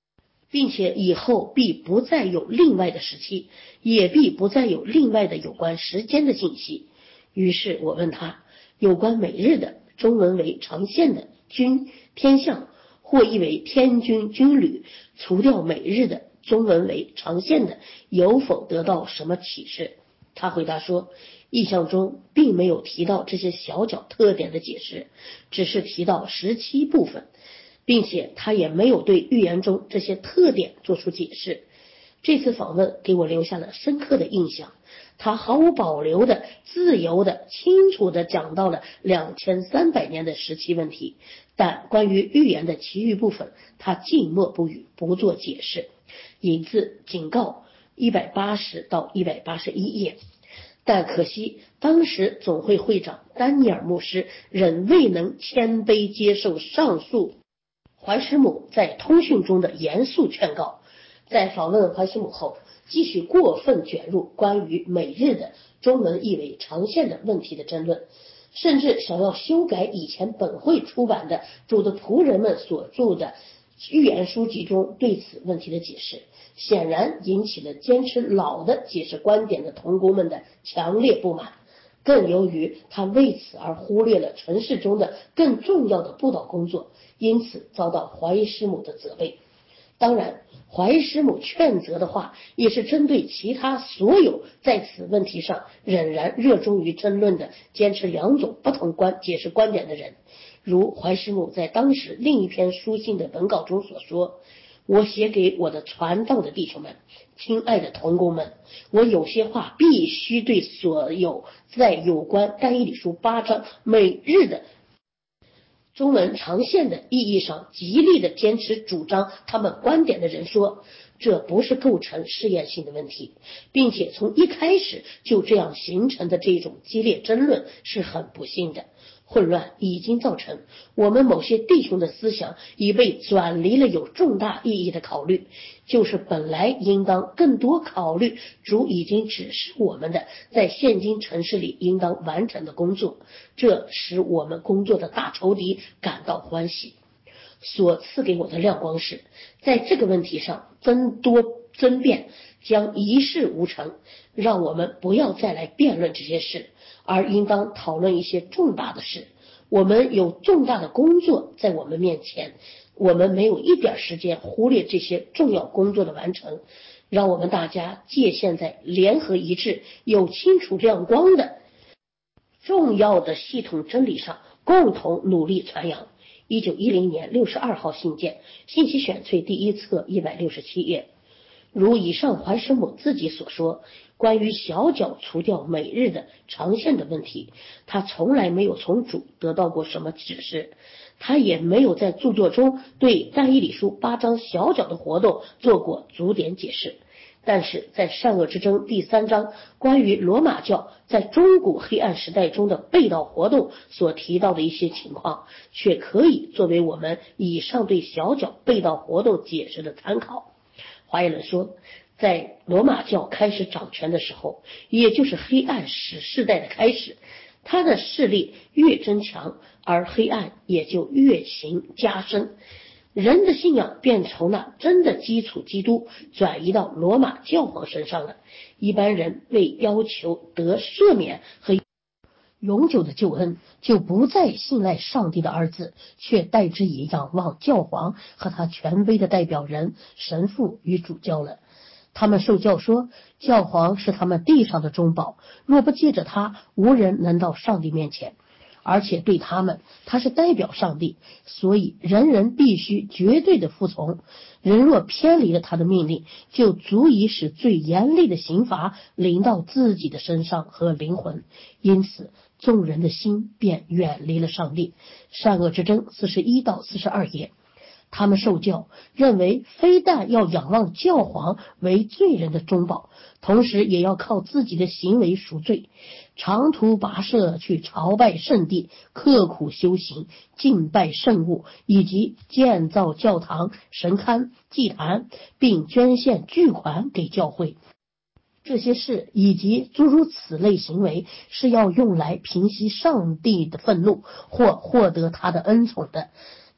并且以后必不再有另外的时期，也必不再有另外的有关时间的信息。于是我问他，有关每日的中文为长线的军天象，或译为天军军旅，除掉每日的中文为长线的，有否得到什么启示？他回答说，意象中并没有提到这些小角特点的解释，只是提到时期部分，并且他也没有对预言中这些特点做出解释。这次访问给我留下了深刻的印象，他毫无保留的、自由的、清楚的讲到了两千三百年的时期问题，但关于预言的其余部分，他静默不语，不做解释。引自警告一百八十到一百八十一页。但可惜当时总会会长丹尼尔牧师仍未能谦卑接受上述怀师母在通讯中的严肃劝告，在访问怀师母后，继续过分卷入关于每日的中文译为长线的问题的争论，甚至想要修改以前本会出版的主的仆人们所著的预言书籍中对此问题的解释，显然引起了坚持老的解释观点的同工们的强烈不满。更由于他为此而忽略了陈世中的更重要的布道工作，因此遭到怀师母的责备。当然，怀师母劝责的话也是针对其他所有在此问题上仍然热衷于争论的坚持两种不同观解释观点的人。如怀师母在当时另一篇书信的文稿中所说，我写给我的传道的弟兄们，亲爱的同工们，我有些话必须对所有在有关但以理书八章每日的中文长线的意义上极力的坚持主张他们观点的人说，这不是构成试验性的问题，并且从一开始就这样形成的这种激烈争论是很不幸的。混乱已经造成我们某些弟兄的思想已被转离了有重大意义的考虑，就是本来应当更多考虑主已经指示我们的在现今城市里应当完成的工作，这使我们工作的大仇敌感到欢喜。所赐给我的亮光是，在这个问题上增多争辩将一事无成，让我们不要再来辩论这些事，而应当讨论一些重大的事。我们有重大的工作在我们面前，我们没有一点时间忽略这些重要工作的完成，让我们大家界限在联合一致、有清楚亮光的重要的系统真理上共同努力传扬。一九一零年六十二号信件，信息选粹第一册一百六十七页。如以上怀师母自己所说，关于小角除掉每日的长线的问题，他从来没有从主得到过什么指示，他也没有在著作中对但以理书八章小角的活动做过足点解释。但是在善恶之争第三章关于罗马教在中古黑暗时代中的背道活动所提到的一些情况，却可以作为我们以上对小角背道活动解释的参考。华耶伦说，在罗马教开始掌权的时候，也就是黑暗史世代的开始，他的势力越增强，而黑暗也就越行加深，人的信仰便从那真的基础基督转移到罗马教皇身上了。一般人为要求得赦免和永久的救恩，就不再信赖上帝的儿子，却代之以仰望教皇和他权威的代表人神父与主教了。他们受教说，教皇是他们地上的中保，若不借着他，无人能到上帝面前。而且对他们，他是代表上帝，所以人人必须绝对的服从。人若偏离了他的命令，就足以使最严厉的刑罚临到自己的身上和灵魂。因此众人的心便远离了上帝。善恶之争四十一到四十二页。他们受教认为，非但要仰望教皇为罪人的中保，同时也要靠自己的行为赎罪，长途跋涉去朝拜圣地，刻苦修行，敬拜圣物，以及建造教堂、神龛、祭坛，并捐献巨款给教会。这些事以及诸如此类行为是要用来平息上帝的愤怒或获得他的恩宠的。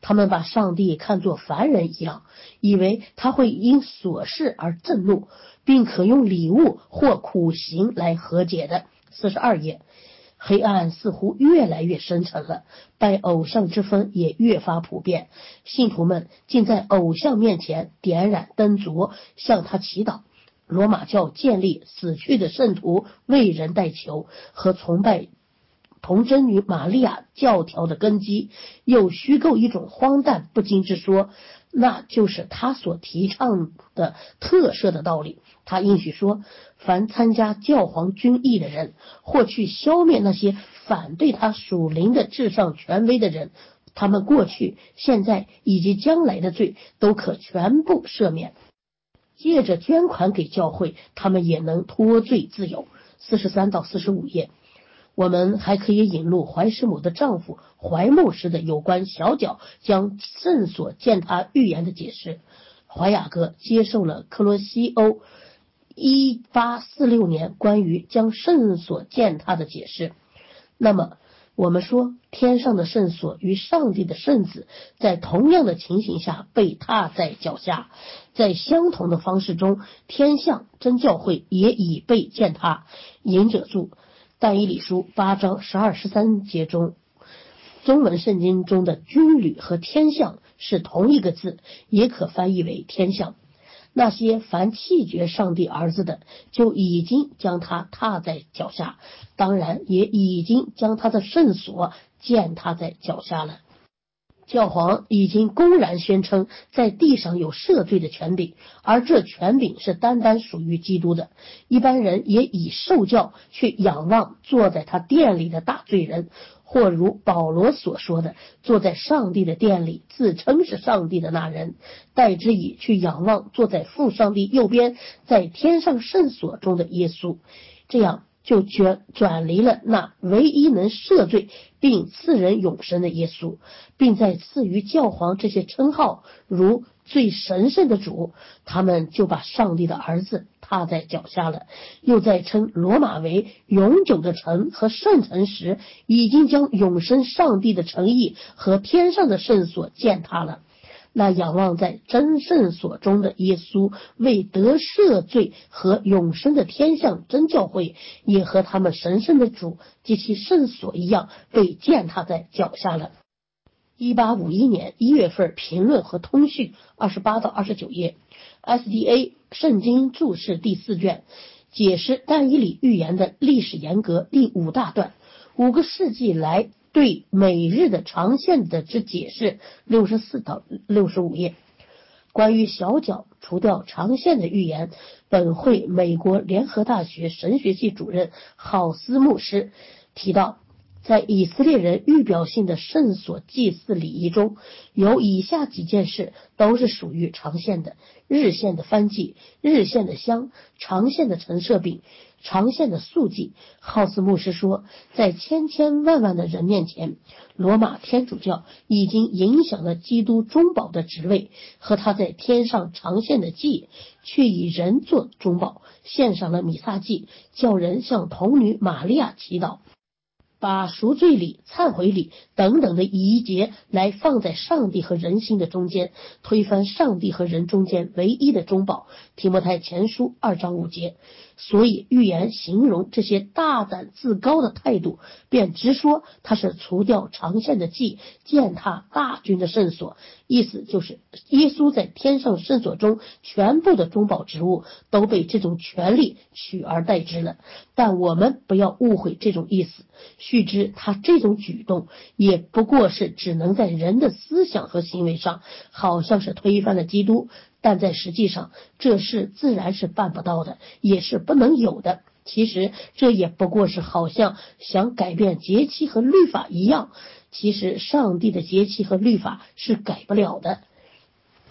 他们把上帝看作凡人一样，以为他会因琐事而震怒，并可用礼物或苦刑来和解的。四十二页，黑暗似乎越来越深沉了，拜偶像之风也越发普遍，信徒们竟在偶像面前点燃灯烛，向他祈祷。罗马教建立死去的圣徒为人代求和崇拜童贞女玛利亚教条的根基，又虚构一种荒诞不经之说，那就是他所提倡的特赦的道理。他应许说，凡参加教皇军役的人，或去消灭那些反对他属灵的至上权威的人，他们过去、现在以及将来的罪都可全部赦免。借着捐款给教会，他们也能脱罪自由。四十三到四十五页，我们还可以引入怀师母的丈夫怀牧师的有关小脚将圣所践踏预言的解释。怀雅各接受了克罗西欧一八四六年关于将圣所践踏的解释。那么我们说，天上的圣所与上帝的圣子在同样的情形下被踏在脚下，在相同的方式中，天象真教会也已被践踏。引者注：但以理书八章十二十三节中，中文圣经中的军旅和天象是同一个字，也可翻译为天象。那些凡弃绝上帝儿子的，就已经将他踏在脚下，当然也已经将他的圣所践踏在脚下了。教皇已经公然宣称在地上有赦罪的权柄，而这权柄是单单属于基督的。一般人也已受教去仰望坐在他殿里的大罪人，或如保罗所说的，坐在上帝的殿里自称是上帝的那人，代之以去仰望坐在父上帝右边在天上圣所中的耶稣。这样就转转离了那唯一能赦罪并赐人永生的耶稣，并在赐予教皇这些称号，如最神圣的主，他们就把上帝的儿子踏在脚下了。又在称罗马为永久的城和圣城时，已经将永生上帝的诚意和天上的圣所践踏了。那仰望在真圣所中的耶稣为得赦罪和永生的天象真教会，也和他们神圣的主及其圣所一样，被践踏在脚下了。一八五一年一月份评论和通讯二十八到二十九页， S D A 圣经注释第四卷，解释但以理预言的历史沿革第五大段，五个世纪来对每日的长线的之解释六十四到六十五页。关于小脚除掉长线的预言，本会美国联合大学神学系主任郝斯牧师提到，在以色列人预表性的圣所祭祀礼仪中，有以下几件事都是属于长线的：日线的燔祭、日线的香、长线的陈设饼、长线的素祭。浩斯牧师说，在千千万万的人面前，罗马天主教已经影响了基督中保的职位和他在天上长线的祭，却以人做中保，献上了弥撒祭，叫人向童女玛利亚祈祷，把赎罪礼、忏悔礼等等的仪节来放在上帝和人心的中间，推翻上帝和人中间唯一的中保。提摩太前书二章五节。所以预言形容这些大胆自高的态度，便直说他是除掉长线的祭，践踏大军的圣所，意思就是耶稣在天上圣所中全部的中保职务都被这种权力取而代之了。但我们不要误会这种意思，须知他这种举动也不过是只能在人的思想和行为上好像是推翻了基督，但在实际上这事自然是办不到的，也是不能有的。其实这也不过是好像想改变节期和律法一样，其实上帝的节期和律法是改不了的。